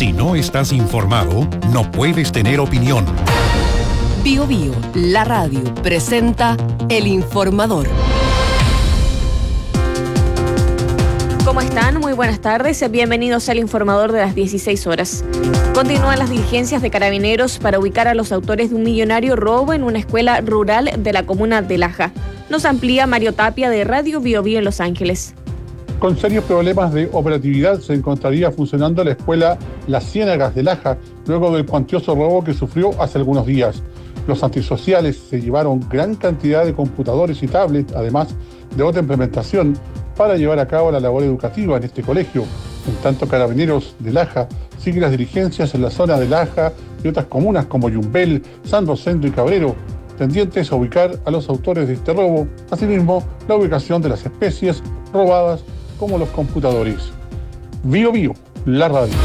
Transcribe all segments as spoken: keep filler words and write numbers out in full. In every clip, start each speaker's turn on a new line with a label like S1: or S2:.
S1: Si no estás informado, no puedes tener opinión.
S2: Bio Bio, la radio, presenta El Informador.
S3: ¿Cómo están? Muy buenas tardes. Bienvenidos al Informador de las dieciséis horas. Continúan las diligencias de Carabineros para ubicar a los autores de un millonario robo en una escuela rural de la comuna de Laja. Nos amplía Mario Tapia de Radio Bio Bio en Los Ángeles.
S4: Con serios problemas de operatividad se encontraría funcionando la escuela Las Ciénagas de Laja, luego del cuantioso robo que sufrió hace algunos días. Los antisociales se llevaron gran cantidad de computadores y tablets, además de otra implementación, para llevar a cabo la labor educativa en este colegio. En tanto, Carabineros de Laja sigue las diligencias en la zona de Laja y otras comunas como Yumbel, San Rosendo y Cabrero, tendientes a ubicar a los autores de este robo, asimismo la ubicación de las especies robadas como los computadores. Bio Bio, la radio.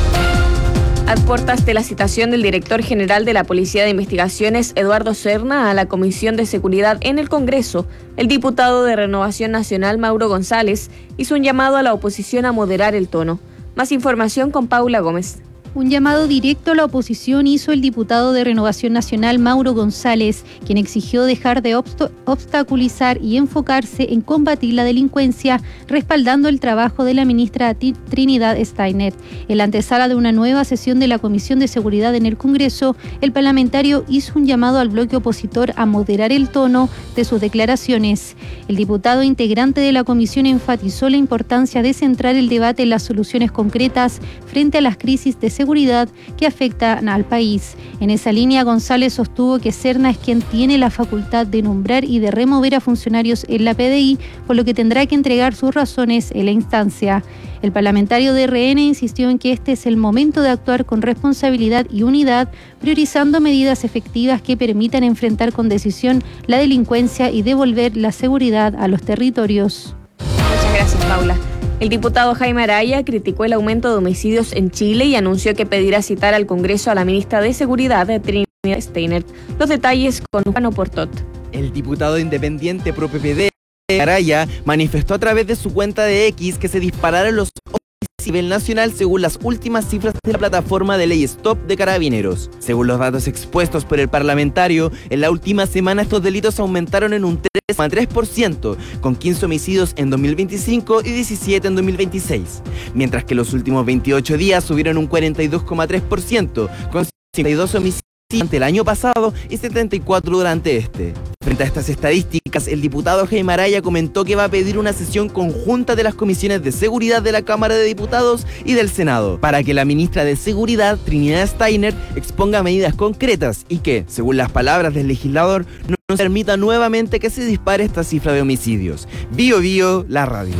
S3: A puertas de la citación del director general de la Policía de Investigaciones, Eduardo Serna, a la Comisión de Seguridad en el Congreso, el diputado de Renovación Nacional, Mauro González, hizo un llamado a la oposición a moderar el tono. Más información con Paula Gómez.
S5: Un llamado directo a la oposición hizo el diputado de Renovación Nacional, Mauro González, quien exigió dejar de obst- obstaculizar y enfocarse en combatir la delincuencia, respaldando el trabajo de la ministra T- Trinidad Steiner. En la antesala de una nueva sesión de la Comisión de Seguridad en el Congreso, el parlamentario hizo un llamado al bloque opositor a moderar el tono de sus declaraciones. El diputado integrante de la comisión enfatizó la importancia de centrar el debate en las soluciones concretas frente a las crisis de seguridad seguridad que afectan al país. En esa línea, González sostuvo que Serna es quien tiene la facultad de nombrar y de remover a funcionarios en la P D I, por lo que tendrá que entregar sus razones en la instancia. El parlamentario de R N insistió en que este es el momento de actuar con responsabilidad y unidad, priorizando medidas efectivas que permitan enfrentar con decisión la delincuencia y devolver la seguridad a los territorios.
S3: Muchas gracias, Paula. El diputado Jaime Araya criticó el aumento de homicidios en Chile y anunció que pedirá citar al Congreso a la ministra de Seguridad, Trinidad Steiner. Los detalles con Juan Oportot.
S6: El diputado independiente pro P P D, Araya, manifestó a través de su cuenta de X que se dispararon los homicidios a nivel nacional según las últimas cifras de la plataforma de ley Stop de Carabineros. Según los datos expuestos por el parlamentario, en la última semana estos delitos aumentaron en un tres coma tres por ciento, con quince homicidios en dos mil veinticinco y diecisiete en dos mil veintiséis, mientras que los últimos veintiocho días subieron un cuarenta y dos coma tres por ciento, con cincuenta y dos homicidios durante el año pasado y setenta y cuatro durante este. Frente a estas estadísticas, el diputado Jaime Araya comentó que va a pedir una sesión conjunta de las comisiones de seguridad de la Cámara de Diputados y del Senado, para que la ministra de Seguridad, Trinidad Steiner, exponga medidas concretas y que, según las palabras del legislador, no nos permita nuevamente que se dispare esta cifra de homicidios. Bio Bio, la radio.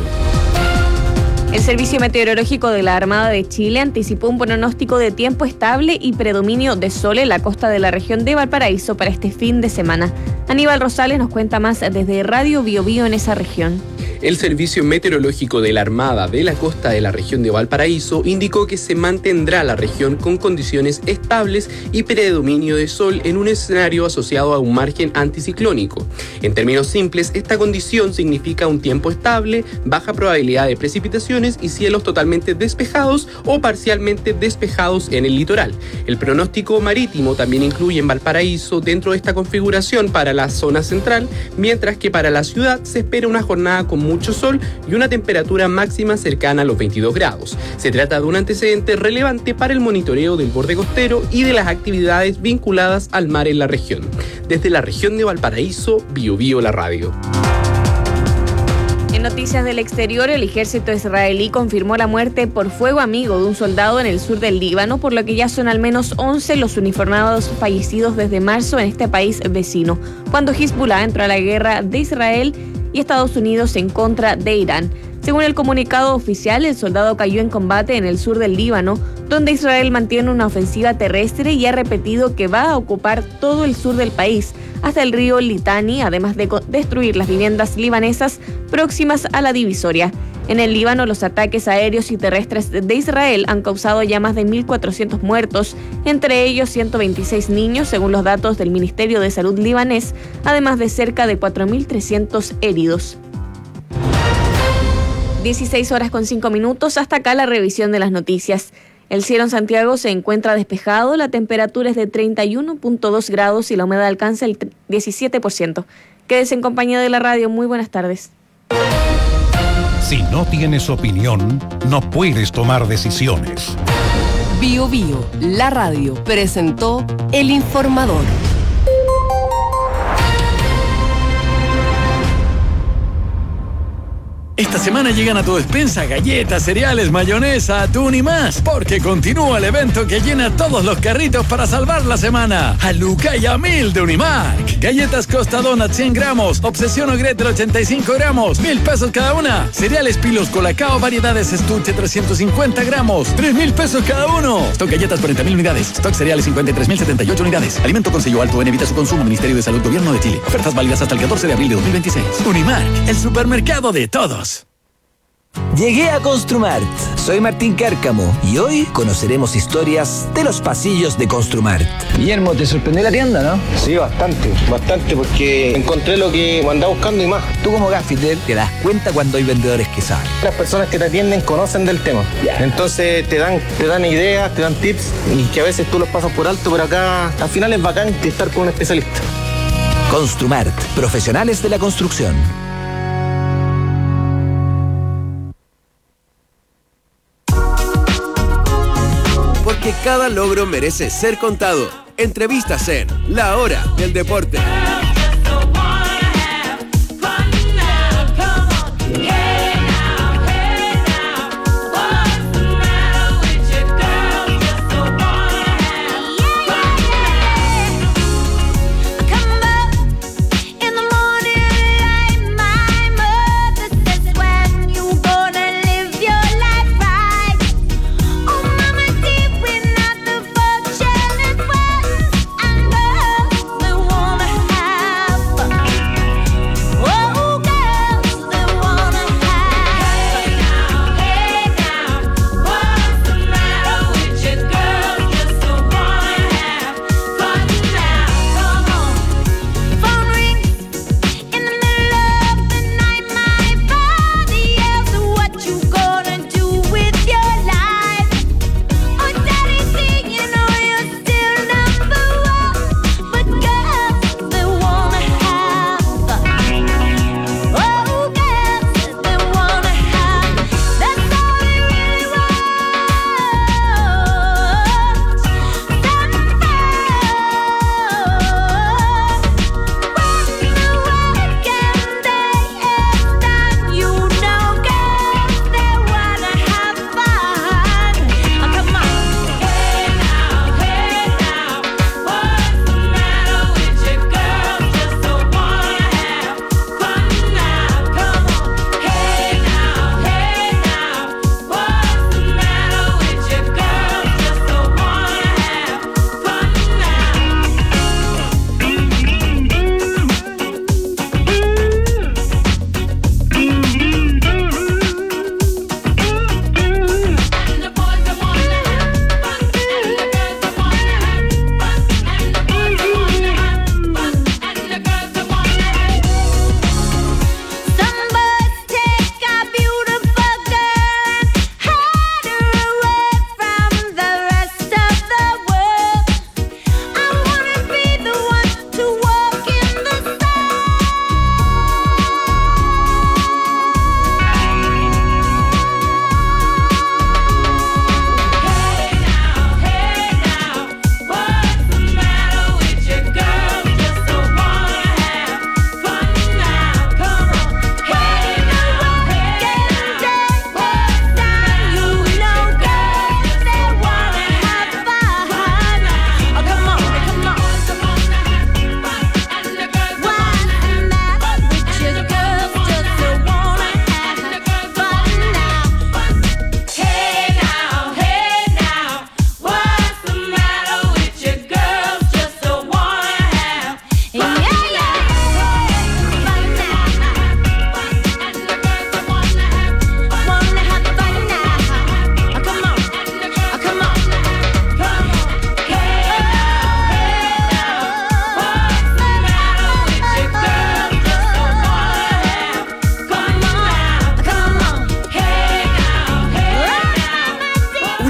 S3: El Servicio Meteorológico de la Armada de Chile anticipó un pronóstico de tiempo estable y predominio de sol en la costa de la región de Valparaíso para este fin de semana. Aníbal Rosales nos cuenta más desde Radio Bio Bio en esa región.
S7: El Servicio Meteorológico de la Armada de la costa de la región de Valparaíso indicó que se mantendrá la región con condiciones estables y predominio de sol en un escenario asociado a un margen anticiclónico. En términos simples, esta condición significa un tiempo estable, baja probabilidad de precipitaciones y cielos totalmente despejados o parcialmente despejados en el litoral. El pronóstico marítimo también incluye en Valparaíso dentro de esta configuración para la zona central, mientras que para la ciudad se espera una jornada con mucho sol y una temperatura máxima cercana a los veintidós grados. Se trata de un antecedente relevante para el monitoreo del borde costero y de las actividades vinculadas al mar en la región. Desde la región de Valparaíso, Bio Bio la radio.
S3: En noticias del exterior, el ejército israelí confirmó la muerte por fuego amigo de un soldado en el sur del Líbano, por lo que ya son al menos once los uniformados fallecidos desde marzo en este país vecino, cuando Hezbollah entró a la guerra de Israel y Estados Unidos en contra de Irán. Según el comunicado oficial, el soldado cayó en combate en el sur del Líbano, donde Israel mantiene una ofensiva terrestre y ha repetido que va a ocupar todo el sur del país, hasta el río Litani, además de destruir las viviendas libanesas próximas a la divisoria. En el Líbano, los ataques aéreos y terrestres de Israel han causado ya más de mil cuatrocientos muertos, entre ellos ciento veintiséis niños, según los datos del Ministerio de Salud libanés, además de cerca de cuatro mil trescientos heridos. dieciséis horas con cinco minutos, hasta acá la revisión de las noticias. El cielo en Santiago se encuentra despejado, la temperatura es de treinta y uno punto dos grados y la humedad alcanza el diecisiete por ciento. Quédese en compañía de la radio. Muy buenas tardes.
S1: Si no tienes opinión, no puedes tomar decisiones.
S2: Bio Bio, la radio, presentó El Informador.
S8: Esta semana llegan a tu despensa galletas, cereales, mayonesa, atún y más, porque continúa el evento que llena todos los carritos para salvar la semana. A Luca y a Mil de Unimark. Galletas Costa Donut cien gramos, Obsesión o Gretel ochenta y cinco gramos, mil pesos cada una. Cereales Pilos Colacao, variedades estuche trescientos cincuenta gramos, tres mil pesos cada uno. Stock galletas cuarenta mil unidades, stock cereales cincuenta y tres mil setenta y ocho unidades. Alimento con sello alto en evita su consumo, Ministerio de Salud, Gobierno de Chile. Ofertas válidas hasta el catorce de abril de dos mil veintiséis. Unimark, el supermercado de todos.
S9: Llegué a Construmart. Soy Martín Cárcamo y hoy conoceremos historias de los pasillos de Construmart.
S10: Guillermo, ¿te sorprendió la tienda, no?
S11: Sí, bastante, bastante, porque encontré lo que andaba buscando y más.
S9: Tú como gaffiter te das cuenta cuando hay vendedores que saben.
S11: Las personas que te atienden conocen del tema. Yeah. Entonces te dan, te dan ideas, te dan tips y que a veces tú los pasas por alto, pero acá al final es bacán estar con un especialista.
S9: Construmart, profesionales de la construcción.
S12: Porque cada logro merece ser contado. Entrevistas en La Hora del Deporte.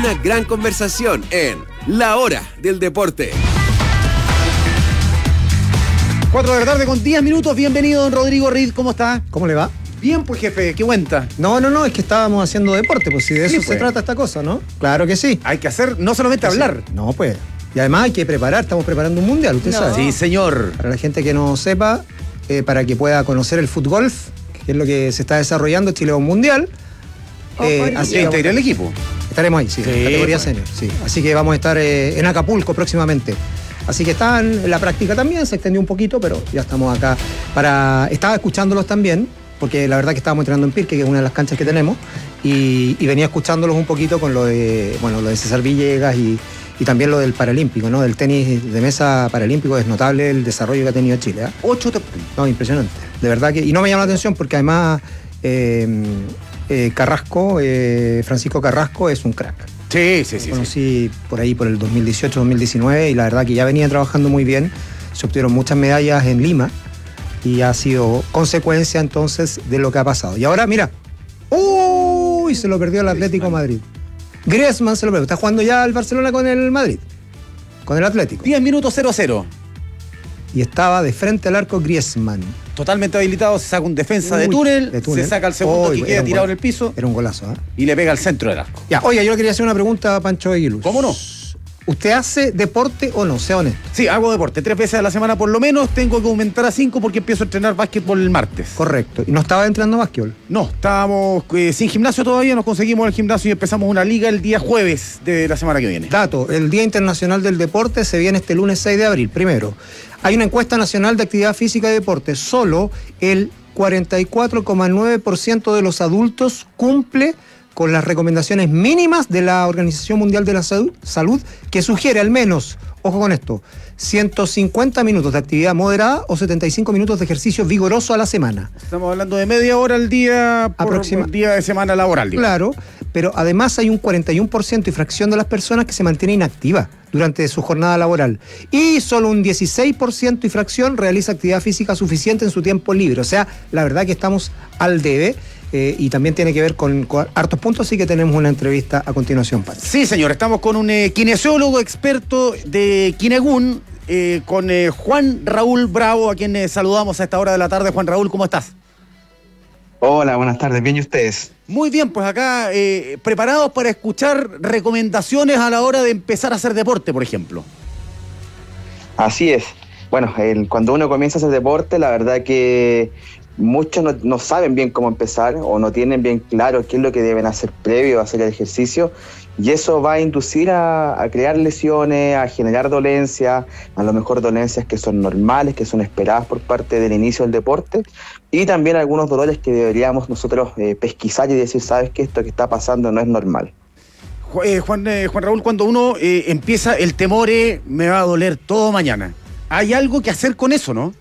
S12: una gran conversación en La Hora del Deporte.
S13: cuatro de la tarde con diez minutos. Bienvenido, don Rodrigo Reed. ¿Cómo está?
S14: ¿Cómo le va?
S13: Bien, pues, jefe. ¿Qué cuenta?
S14: No, no, no. Es que estábamos haciendo deporte. Pues si de
S13: Sí,
S14: eso
S13: pues.
S14: se trata esta cosa, ¿no? Claro que sí.
S13: Hay que hacer, no solamente hablar.
S14: Sí. No, pues. Y además hay que preparar. Estamos preparando un mundial, usted
S13: No.
S14: sabe.
S13: Sí, señor.
S14: Para la gente que no sepa, eh, para que pueda conocer el fútbol, que es lo que se está desarrollando. Chile va a un mundial. Eh, así
S13: ¿Se integra el equipo?
S14: Estaremos ahí, sí,
S13: Sí,
S14: en categoría
S13: pues.
S14: senior, sí. Así que vamos a estar eh, en Acapulco próximamente. Así que están en la práctica también, se extendió un poquito, pero ya estamos acá para... Estaba escuchándolos también, porque la verdad que estábamos entrenando en Pirque, que es una de las canchas que tenemos, y, y venía escuchándolos un poquito con lo de, bueno, lo de César Villegas y, y también lo del Paralímpico, ¿no? Del tenis de mesa paralímpico. Es notable el desarrollo que ha tenido Chile, ¿eh?
S13: Ocho te...
S14: No, impresionante. De verdad que... Y no me llama la atención porque además eh, eh, Carrasco, eh, Francisco Carrasco es un crack.
S13: Sí, sí, sí.
S14: Lo conocí sí. por ahí por el dos mil dieciocho dos mil diecinueve y la verdad que ya venían trabajando muy bien. Se obtuvieron muchas medallas en Lima y ha sido consecuencia entonces de lo que ha pasado. Y ahora, mira, uy, se lo perdió el Atlético Madrid. Griezmann se lo perdió. Está jugando ya el Barcelona con el Madrid, con el Atlético.
S13: diez minutos cero cero.
S14: Y estaba de frente al arco Griezmann.
S13: Totalmente habilitado, se saca un defensa
S14: Uy,
S13: de, túnel,
S14: de túnel,
S13: se saca el segundo
S14: Uy,
S13: que queda
S14: era un
S13: tirado
S14: gol-
S13: en el piso
S14: Era un golazo, ¿eh?
S13: y le pega al centro del arco.
S14: Ya, oye, yo le quería hacer una pregunta a Pancho Aguiluz.
S13: ¿Cómo no?
S14: ¿Usted hace deporte o no? Sea honesto.
S13: Sí, hago deporte. Tres veces a la semana por lo menos. Tengo que aumentar a cinco porque empiezo a entrenar básquetbol el martes.
S14: Correcto. ¿Y no estaba entrenando básquetbol?
S13: No, estábamos eh, sin gimnasio todavía. Nos conseguimos el gimnasio y empezamos una liga el día jueves de la semana que viene.
S14: Dato, el Día Internacional del Deporte se viene este lunes seis de abril. Primero, hay una encuesta nacional de actividad física y deporte. Solo el cuarenta y cuatro coma nueve por ciento de los adultos cumple con las recomendaciones mínimas de la Organización Mundial de la Salud, Salud, que sugiere al menos, ojo con esto, ciento cincuenta minutos de actividad moderada o setenta y cinco minutos de ejercicio vigoroso a la semana.
S13: Estamos hablando de media hora al día por,
S14: Aproxima-
S13: por día de semana laboral. digamos.
S14: Claro, pero además hay un cuarenta y uno por ciento y fracción de las personas que se mantiene inactiva durante su jornada laboral. Y solo un dieciséis por ciento y fracción realiza actividad física suficiente en su tiempo libre. O sea, la verdad que estamos al debe. Eh, y también tiene que ver con, con hartos puntos, así que tenemos una entrevista a continuación, Pancho.
S13: Sí, señor, estamos con un eh, kinesiólogo experto de Kinegún, eh, con eh, Juan Raúl Bravo, a quien eh, saludamos a esta hora de la tarde. Juan Raúl, ¿cómo estás?
S15: Hola, buenas tardes, bien, ¿y ustedes?
S13: Muy bien, pues acá eh, preparados para escuchar recomendaciones a la hora de empezar a hacer deporte, por ejemplo.
S15: Así es. Bueno, el- cuando uno comienza a hacer deporte, la verdad que muchos no, no saben bien cómo empezar o no tienen bien claro qué es lo que deben hacer previo a hacer el ejercicio, y eso va a inducir a, a crear lesiones, a generar dolencias, a lo mejor dolencias que son normales, que son esperadas por parte del inicio del deporte, y también algunos dolores que deberíamos nosotros eh, pesquisar y decir, sabes que esto que está pasando no es normal.
S13: Ju- eh, Juan, eh, Juan Raúl, cuando uno eh, empieza, el temor es, me va a doler todo mañana. Hay algo que hacer con eso, ¿no?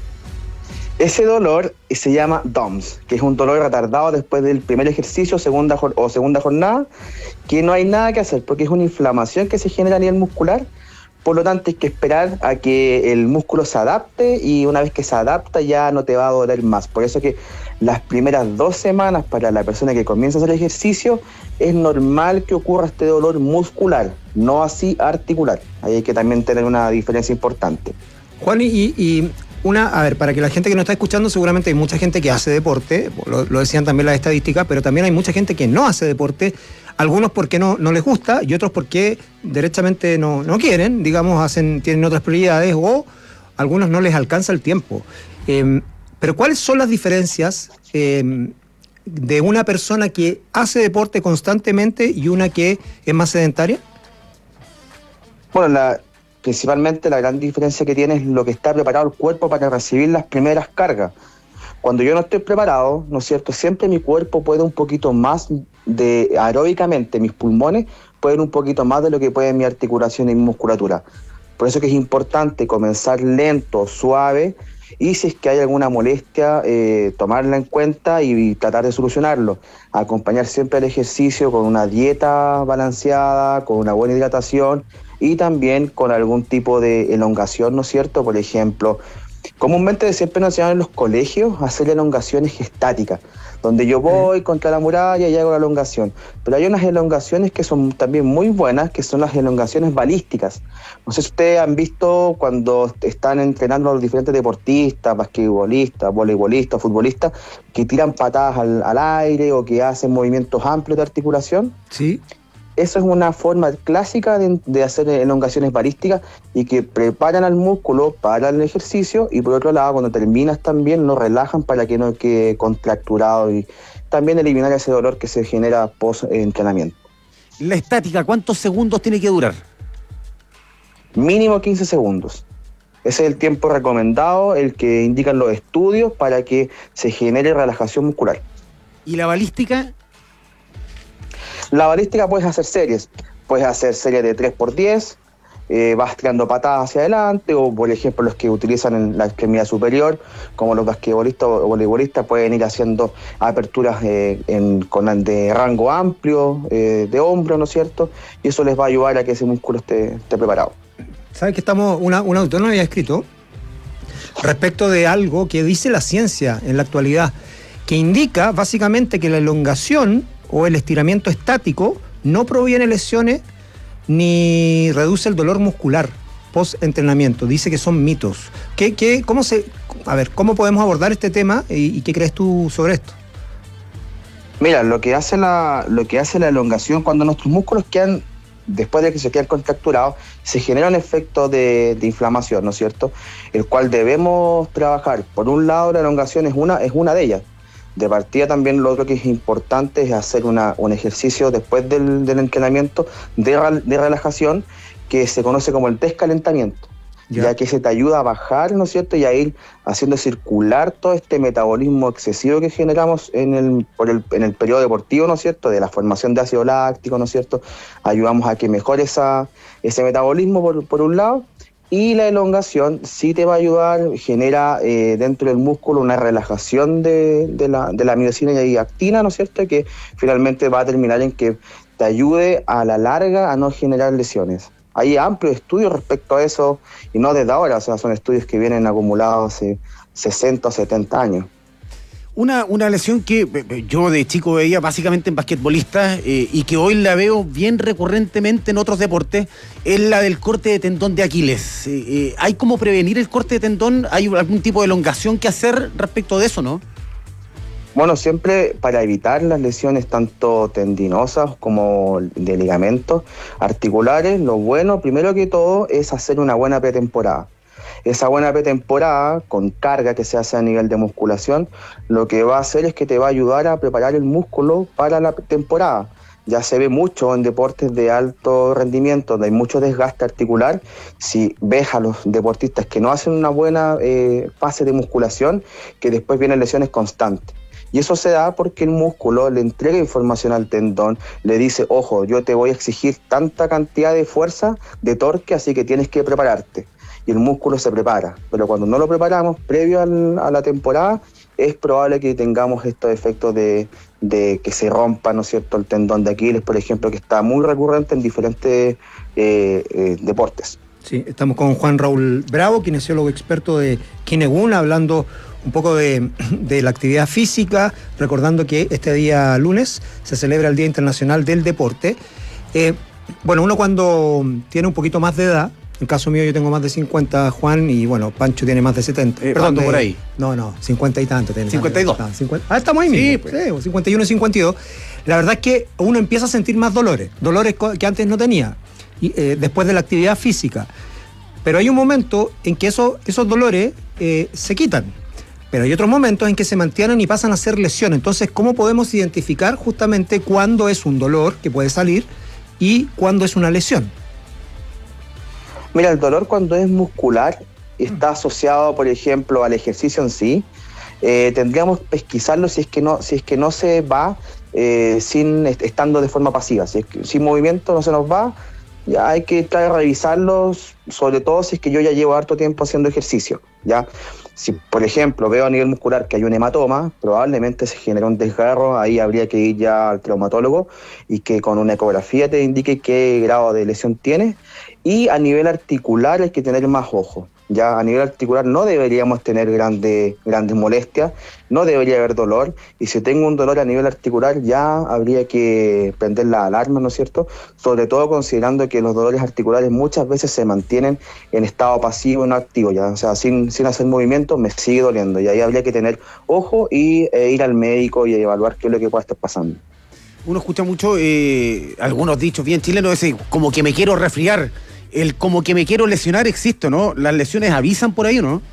S15: Ese dolor se llama D O M S, que es un dolor retardado después del primer ejercicio segunda jor- o segunda jornada, que no hay nada que hacer porque es una inflamación que se genera a nivel muscular. Por lo tanto, hay que esperar a que el músculo se adapte, y una vez que se adapta ya no te va a doler más. Por eso que las primeras dos semanas para la persona que comienza a hacer ejercicio es normal que ocurra este dolor muscular, no así articular. Ahí hay que también tener una diferencia importante.
S14: Juan, y, y una, a ver, para que la gente que nos está escuchando, seguramente hay mucha gente que hace deporte, lo, lo decían también las estadísticas, pero también hay mucha gente que no hace deporte, algunos porque no, no les gusta y otros porque derechamente no, no quieren, digamos, hacen, tienen otras prioridades, o algunos no les alcanza el tiempo. Eh, pero ¿cuáles son las diferencias eh, de una persona que hace deporte constantemente y una que es más sedentaria?
S15: Bueno, la, principalmente la gran diferencia que tiene es lo que está preparado el cuerpo para recibir las primeras cargas. Cuando yo no estoy preparado, ¿no es cierto?, siempre mi cuerpo puede un poquito más de aeróbicamente, mis pulmones pueden un poquito más de lo que puede mi articulación y mi musculatura. Por eso que es importante comenzar lento, suave, y si es que hay alguna molestia, eh, tomarla en cuenta y, y tratar de solucionarlo. Acompañar siempre el ejercicio con una dieta balanceada, con una buena hidratación y también con algún tipo de elongación, ¿no es cierto? Por ejemplo, comúnmente siempre nos enseñan en los colegios a hacer elongaciones estáticas. donde yo voy contra la muralla y hago la elongación. Pero hay unas elongaciones que son también muy buenas, que son las elongaciones balísticas. No sé si ustedes han visto cuando están entrenando a los diferentes deportistas, basquetbolistas, voleibolistas, futbolistas, que tiran patadas al, al aire o que hacen movimientos amplios de articulación.
S14: Sí.
S15: Esa es una forma clásica de, de hacer elongaciones balísticas y que preparan al músculo para el ejercicio, y por otro lado, cuando terminas también lo relajan para que no quede contracturado y también eliminar ese dolor que se genera post-entrenamiento.
S13: La estática, ¿cuántos segundos tiene que durar?
S15: Mínimo quince segundos. Ese es el tiempo recomendado, el que indican los estudios para que se genere relajación muscular.
S13: ¿Y la balística?
S15: La balística puedes hacer series, puedes hacer series de tres por diez, eh, vas tirando patadas hacia adelante, o por ejemplo los que utilizan en la extremidad superior, como los basquetbolistas o voleibolistas, pueden ir haciendo aperturas eh, en, con de rango amplio, eh, de hombro, ¿no es cierto? Y eso les va a ayudar a que ese músculo esté, esté preparado.
S14: ¿Sabes que estamos, una, una autor nos había escrito respecto de algo que dice la ciencia en la actualidad, que indica básicamente que la elongación o el estiramiento estático no proviene lesiones ni reduce el dolor muscular post-entrenamiento? Dice que son mitos. ¿Qué, qué, cómo se, a ver, ¿cómo podemos abordar este tema y, y qué crees tú sobre esto?
S15: Mira, lo que hace la, lo que hace la elongación, cuando nuestros músculos quedan, después de que se quedan contracturados, se genera un efecto de, de inflamación, ¿no es cierto? El cual debemos trabajar. Por un lado, la elongación es una, es una de ellas. De partida también lo otro que es importante es hacer una, un ejercicio después del, del entrenamiento de, de relajación, que se conoce como el descalentamiento, ya. ya que se te ayuda a bajar, ¿no es cierto?, y a ir haciendo circular todo este metabolismo excesivo que generamos en el, por el, en el periodo deportivo, ¿no es cierto?, de la formación de ácido láctico, ¿no es cierto?, ayudamos a que mejore esa, ese metabolismo por, por un lado. Y la elongación sí te va a ayudar, genera eh, dentro del músculo una relajación de, de, la, de la miocina y actina, ¿no es cierto?, que finalmente va a terminar en que te ayude a la larga a no generar lesiones. Hay amplios estudios respecto a eso, y no desde ahora, o sea, son estudios que vienen acumulados hace sesenta o setenta años.
S13: Una, una lesión que yo de chico veía básicamente en basquetbolistas eh, y que hoy la veo bien recurrentemente en otros deportes, es la del corte de tendón de Aquiles. Eh, eh, ¿Hay cómo prevenir el corte de tendón? ¿Hay algún tipo de elongación que hacer respecto de eso, no?
S15: Bueno, siempre para evitar las lesiones tanto tendinosas como de ligamentos articulares, lo bueno, primero que todo, es hacer una buena pretemporada. Esa buena pretemporada, con carga que se hace a nivel de musculación, lo que va a hacer es que te va a ayudar a preparar el músculo para la temporada. Ya se ve mucho en deportes de alto rendimiento, donde hay mucho desgaste articular. Si ves a los deportistas que no hacen una buena eh, fase de musculación, que después vienen lesiones constantes. Y eso se da porque el músculo le entrega información al tendón, le dice, ojo, yo te voy a exigir tanta cantidad de fuerza, de torque, así que tienes que prepararte. Y el músculo se prepara, pero cuando no lo preparamos previo al, a la temporada, es probable que tengamos estos efectos de, de que se rompa, ¿no es cierto?, el tendón de Aquiles, por ejemplo, que está muy recurrente en diferentes eh, eh, deportes.
S14: Sí, estamos con Juan Raúl Bravo, kinesiólogo experto de Kinegun, hablando un poco de, de la actividad física, recordando que este día lunes se celebra el Día Internacional del Deporte. Eh, bueno, uno cuando tiene un poquito más de edad, en caso mío yo tengo más de cincuenta, Juan, y bueno, Pancho tiene más de setenta.
S13: Eh, Perdón, de, por ahí.
S14: No, no, cincuenta y tanto. Tiene
S13: cincuenta y dos.
S14: Ah, cincuenta, ah, estamos ahí mismo. Sí, pues. Sí, cincuenta y uno y cincuenta y dos. La verdad es que uno empieza a sentir más dolores, dolores que antes no tenía, y, eh, después de la actividad física. Pero hay un momento en que eso, esos dolores eh, se quitan. Pero hay otros momentos en que se mantienen y pasan a ser lesiones. Entonces, ¿cómo podemos identificar justamente cuándo es un dolor que puede salir y cuándo es una lesión?
S15: Mira, el dolor cuando es muscular está asociado, por ejemplo, al ejercicio en sí. Eh, tendríamos que pesquisarlo si es que no, si es que no se va eh, sin estando de forma pasiva. Si es que sin movimiento no se nos va, ya hay que tratar de revisarlos, sobre todo si es que yo ya llevo harto tiempo haciendo ejercicio, ¿ya? Si, por ejemplo, veo a nivel muscular que hay un hematoma, probablemente se genera un desgarro, ahí habría que ir ya al traumatólogo y que con una ecografía te indique qué grado de lesión tiene. Y a nivel articular hay que tener más ojo. Ya a nivel articular no deberíamos tener grandes grandes molestias, no debería haber dolor, y si tengo un dolor a nivel articular ya habría que prender la alarma, ¿no es cierto? Sobre todo considerando que los dolores articulares muchas veces se mantienen en estado pasivo y no activo, ya, o sea, sin, sin hacer movimiento me sigue doliendo, y ahí habría que tener ojo y eh, ir al médico y evaluar qué es lo que pueda estar pasando.
S13: Uno escucha mucho eh, algunos dichos bien chilenos, ese como que me quiero resfriar. El como que me quiero lesionar existe, ¿no? ¿Las lesiones avisan por ahí, no?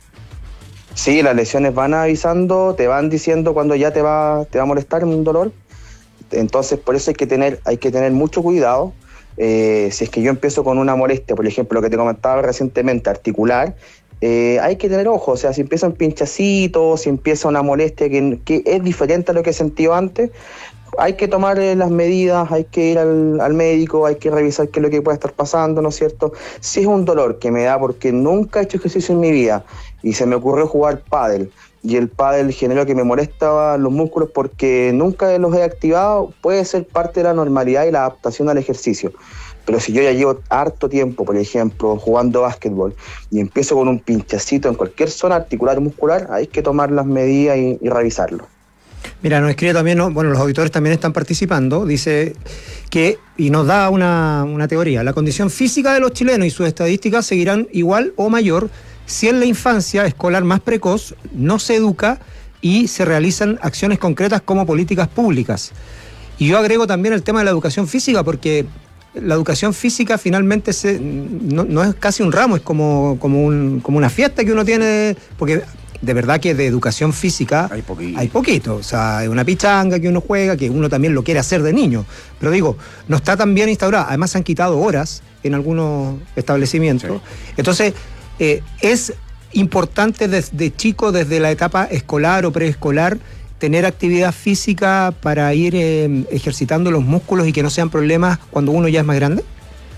S15: Sí, las lesiones van avisando, te van diciendo cuando ya te va, te va a molestar un dolor. Entonces, por eso hay que tener, hay que tener mucho cuidado. Eh, si es que yo empiezo con una molestia, por ejemplo, lo que te comentaba recientemente, articular, eh, hay que tener ojo. O sea, si empieza un pinchacito, si empieza una molestia que, que es diferente a lo que he sentido antes, hay que tomar eh, las medidas, hay que ir al, al médico, hay que revisar qué es lo que puede estar pasando, ¿no es cierto? Si es un dolor que me da porque nunca he hecho ejercicio en mi vida y se me ocurrió jugar pádel, y el pádel generó que me molestaban los músculos porque nunca los he activado, puede ser parte de la normalidad y la adaptación al ejercicio. Pero si yo ya llevo harto tiempo, por ejemplo, jugando básquetbol, y empiezo con un pinchacito en cualquier zona articular o muscular, hay que tomar las medidas y, y revisarlo.
S14: Mira, nos escribe también, ¿no? Bueno, los auditores también están participando, dice que, y nos da una, una teoría, la condición física de los chilenos y sus estadísticas seguirán igual o mayor si en la infancia escolar más precoz no se educa y se realizan acciones concretas como políticas públicas. Y yo agrego también el tema de la educación física, porque la educación física finalmente se, no, no es casi un ramo, es como, como, un, como una fiesta que uno tiene, porque de verdad que de educación física hay poquito. hay poquito, o sea, es una pichanga que uno juega, que uno también lo quiere hacer de niño, pero digo, no está tan bien instaurada, además se han quitado horas en algunos establecimientos, sí. Entonces eh, es importante desde chico, desde la etapa escolar o preescolar, tener actividad física para ir eh, ejercitando los músculos y que no sean problemas cuando uno ya es más grande.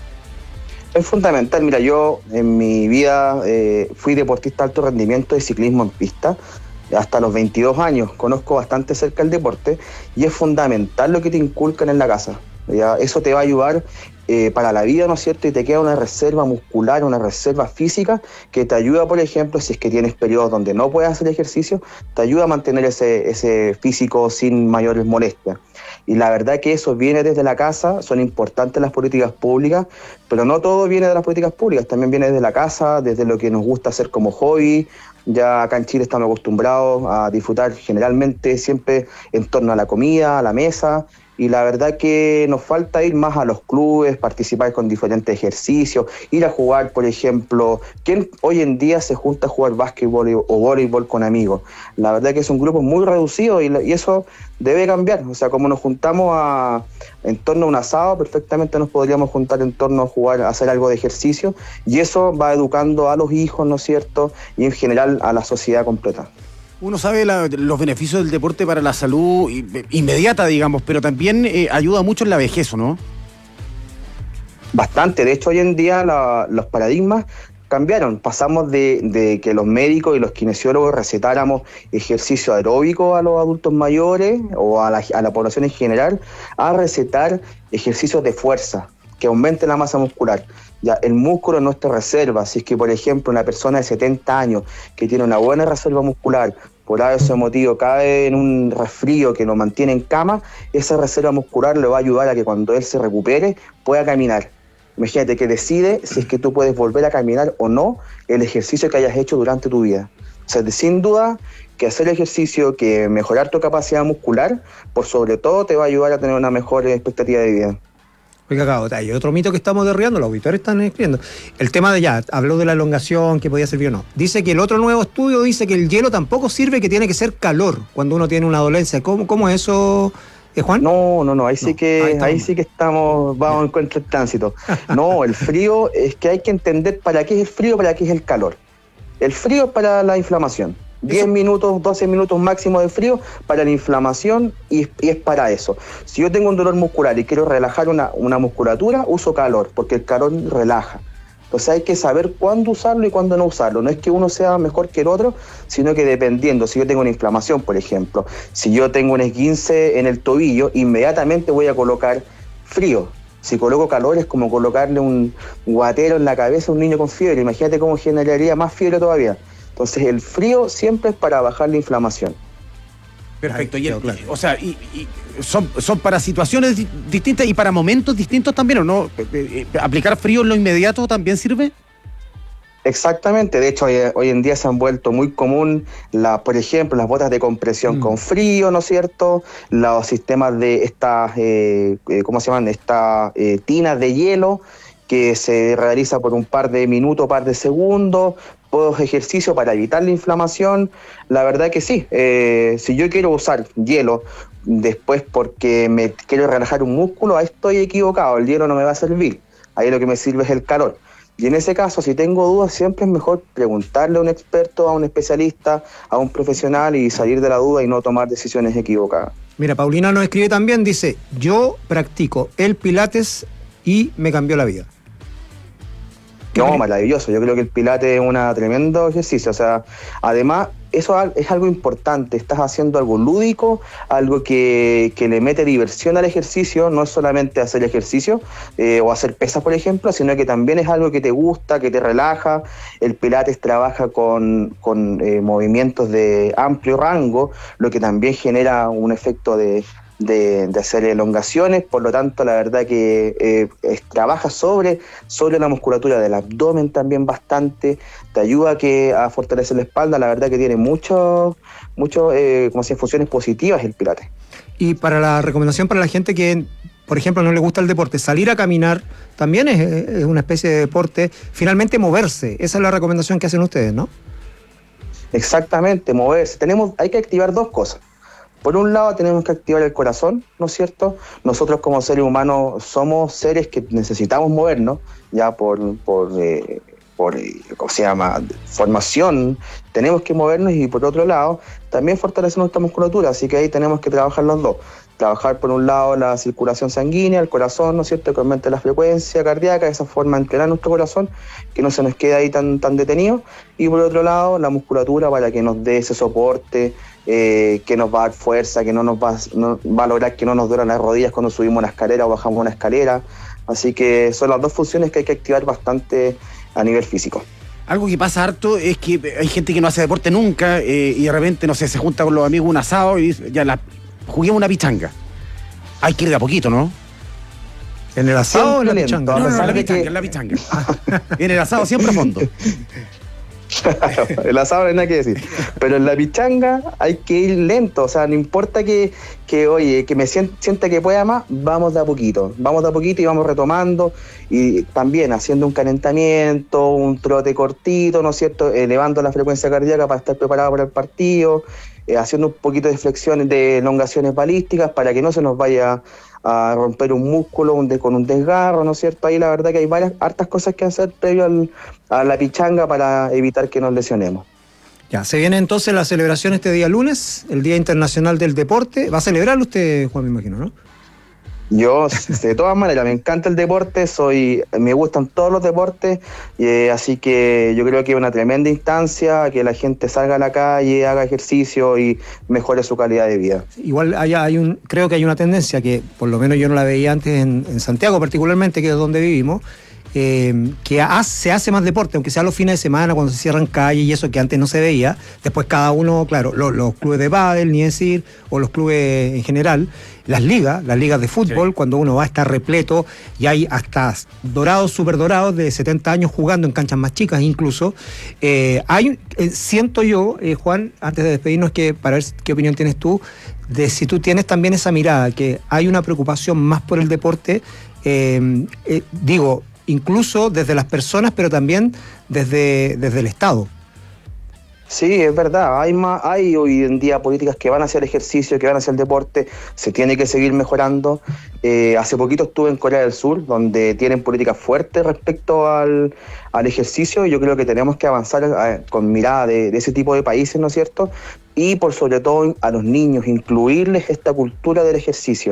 S15: Es fundamental. Mira, yo en mi vida eh, fui deportista de alto rendimiento de ciclismo en pista hasta los veintidós años, conozco bastante cerca el deporte y es fundamental lo que te inculcan en la casa, ¿ya? Eso te va a ayudar eh, para la vida, ¿no es cierto? Y te queda una reserva muscular, una reserva física que te ayuda, por ejemplo, si es que tienes periodos donde no puedes hacer ejercicio, te ayuda a mantener ese, ese físico sin mayores molestias. Y la verdad que eso viene desde la casa, son importantes las políticas públicas, pero no todo viene de las políticas públicas, también viene desde la casa, desde lo que nos gusta hacer como hobby. Ya acá en Chile estamos acostumbrados a disfrutar generalmente siempre en torno a la comida, a la mesa, y la verdad que nos falta ir más a los clubes, participar con diferentes ejercicios, ir a jugar, por ejemplo, ¿quién hoy en día se junta a jugar básquetbol o voleibol con amigos? La verdad que es un grupo muy reducido y, y eso debe cambiar. O sea, como nos juntamos a, en torno a un asado, perfectamente nos podríamos juntar en torno a jugar, a hacer algo de ejercicio, y eso va educando a los hijos, ¿no es cierto?, y en general a la sociedad completa.
S13: Uno sabe la, los beneficios del deporte para la salud inmediata, digamos, pero también eh, ayuda mucho en la vejez, ¿no?
S15: Bastante. De hecho, hoy en día la, los paradigmas cambiaron. Pasamos de, de que los médicos y los kinesiólogos recetáramos ejercicio aeróbico a los adultos mayores o a la, a la población en general, a recetar ejercicios de fuerza que aumenten la masa muscular. Ya, el músculo es nuestra reserva. Si es que, por ejemplo, una persona de setenta años que tiene una buena reserva muscular, por ese motivo cae en un resfrío que lo mantiene en cama, esa reserva muscular le va a ayudar a que cuando él se recupere pueda caminar. Imagínate que decide si es que tú puedes volver a caminar o no el ejercicio que hayas hecho durante tu vida. O sea, sin duda que hacer ejercicio, que mejorar tu capacidad muscular, por sobre todo te va a ayudar a tener una mejor expectativa de vida.
S14: Oiga, acá, hay otro mito que estamos derribando, los auditores están escribiendo. El tema de ya, habló de la elongación, que podía servir o no. Dice que el otro nuevo estudio dice que el hielo tampoco sirve, que tiene que ser calor cuando uno tiene una dolencia. ¿Cómo, cómo es eso, eh, Juan?
S15: No, no, no, ahí sí no, que ahí, ahí sí que estamos, vamos en contra del tránsito. No, el frío, es que hay que entender para qué es el frío, para qué es el calor. El frío es para la inflamación. diez minutos, doce minutos máximo de frío para la inflamación y, y es para eso. Si yo tengo un dolor muscular y quiero relajar una, una musculatura, uso calor, porque el calor relaja. Entonces hay que saber cuándo usarlo y cuándo no usarlo. No es que uno sea mejor que el otro, sino que dependiendo, si yo tengo una inflamación, por ejemplo, si yo tengo un esguince en el tobillo, inmediatamente voy a colocar frío. Si coloco calor es como colocarle un guatero en la cabeza a un niño con fiebre. Imagínate cómo generaría más fiebre todavía. Entonces el frío siempre es para bajar la inflamación.
S13: Perfecto. Y, claro. O sea, y, y son, son para situaciones di- distintas y para momentos distintos también, ¿o no? Eh, eh, ¿Aplicar frío en lo inmediato también sirve?
S15: Exactamente, de hecho hoy, hoy en día se han vuelto muy común, la, por ejemplo, las botas de compresión mm. con frío, ¿no es cierto? Los sistemas de estas, eh, ¿cómo se llaman? Estas eh, tinas de hielo que se realiza por un par de minutos, par de segundos, todos ejercicios para evitar la inflamación. La verdad que sí, eh, si yo quiero usar hielo después porque me quiero relajar un músculo, ahí estoy equivocado, el hielo no me va a servir, ahí lo que me sirve es el calor. Y en ese caso, si tengo dudas, siempre es mejor preguntarle a un experto, a un especialista, a un profesional y salir de la duda y no tomar decisiones equivocadas.
S14: Mira, Paulina nos escribe también, dice, yo practico el Pilates y me cambió la vida.
S15: No, maravilloso. Yo creo que el Pilates es un tremendo ejercicio. O sea, además, eso es algo importante. Estás haciendo algo lúdico, algo que, que le mete diversión al ejercicio. No es solamente hacer ejercicio eh, o hacer pesas, por ejemplo, sino que también es algo que te gusta, que te relaja. El Pilates trabaja con, con eh, movimientos de amplio rango, lo que también genera un efecto de... De, de hacer elongaciones, por lo tanto la verdad que eh, es, trabaja sobre, sobre la musculatura del abdomen también bastante, te ayuda a, que, a fortalecer la espalda, la verdad que tiene mucho, mucho eh, como si funciones positivas el Pilates.
S14: Y para la recomendación para la gente que, por ejemplo, no le gusta el deporte, salir a caminar también es, es una especie de deporte, finalmente moverse, esa es la recomendación que hacen ustedes, ¿no?
S15: Exactamente, moverse, tenemos, hay que activar dos cosas. Por un lado tenemos que activar el corazón, ¿no es cierto? Nosotros como seres humanos somos seres que necesitamos movernos, ya por, por, eh, por ¿cómo se llama?, formación, tenemos que movernos y por otro lado también fortalecer nuestra musculatura, así que ahí tenemos que trabajar los dos. Trabajar por un lado la circulación sanguínea, el corazón, ¿no es cierto?, que aumente la frecuencia cardíaca, de esa forma entrenar nuestro corazón, que no se nos quede ahí tan, tan detenido, y por otro lado la musculatura para que nos dé ese soporte, eh, que nos va a dar fuerza, que no nos va, no, va a lograr que no nos duelan las rodillas cuando subimos una escalera o bajamos una escalera, así que son las dos funciones que hay que activar bastante a nivel físico.
S13: Algo que pasa harto es que hay gente que no hace deporte nunca eh, y de repente, no sé, se junta con los amigos un asado y dice, ya la... juguemos una pichanga. Hay que ir de a poquito, ¿no?
S14: ¿En el asado o en la pichanga?
S13: No, no, no, en la pichanga, en la pichanga. En el asado siempre a fondo.
S15: Claro, el asado no hay nada que decir. Pero en la pichanga hay que ir lento. O sea, no importa que, que oye, que me sienta, sienta que pueda más, vamos de a poquito. Vamos de a poquito y vamos retomando. Y también haciendo un calentamiento, un trote cortito, ¿no es cierto? Elevando la frecuencia cardíaca para estar preparado para el partido. Eh, haciendo un poquito de flexiones, de elongaciones balísticas para que no se nos vaya a romper un músculo un de, con un desgarro, ¿no es cierto? Ahí la verdad que hay varias hartas cosas que hacer previo al, a la pichanga para evitar que nos lesionemos.
S14: Ya, se viene entonces la celebración este día lunes, el Día Internacional del Deporte. ¿Va a celebrarlo usted, Juan, me imagino, no?
S15: Yo, de todas maneras, me encanta el deporte, soy, me gustan todos los deportes, eh, así que yo creo que es una tremenda instancia, que la gente salga a la calle, haga ejercicio y mejore su calidad de vida.
S14: Igual hay, hay un, creo que hay una tendencia que, por lo menos yo no la veía antes en, en Santiago particularmente, que es donde vivimos, Eh, que hace, se hace más deporte, aunque sea los fines de semana, cuando se cierran calles y eso que antes no se veía. Después cada uno, claro, los, los clubes de pádel, ni decir, o los clubes en general, las ligas, las ligas de fútbol, sí. Cuando uno va a estar repleto y hay hasta dorados, súper dorados de setenta años jugando en canchas más chicas incluso. Eh, hay, eh, siento yo, eh, Juan, antes de despedirnos, que para ver qué opinión tienes tú, de si tú tienes también esa mirada, que hay una preocupación más por el deporte, eh, eh, digo, incluso desde las personas, pero también desde, desde el Estado.
S15: Sí, es verdad, hay más, hay hoy en día políticas que van hacia el ejercicio, que van hacia el deporte, se tiene que seguir mejorando. Eh, hace poquito estuve en Corea del Sur, donde tienen políticas fuertes respecto al, al ejercicio, y yo creo que tenemos que avanzar a, con mirada de, de ese tipo de países, ¿no es cierto? Y por sobre todo a los niños, incluirles esta cultura del ejercicio.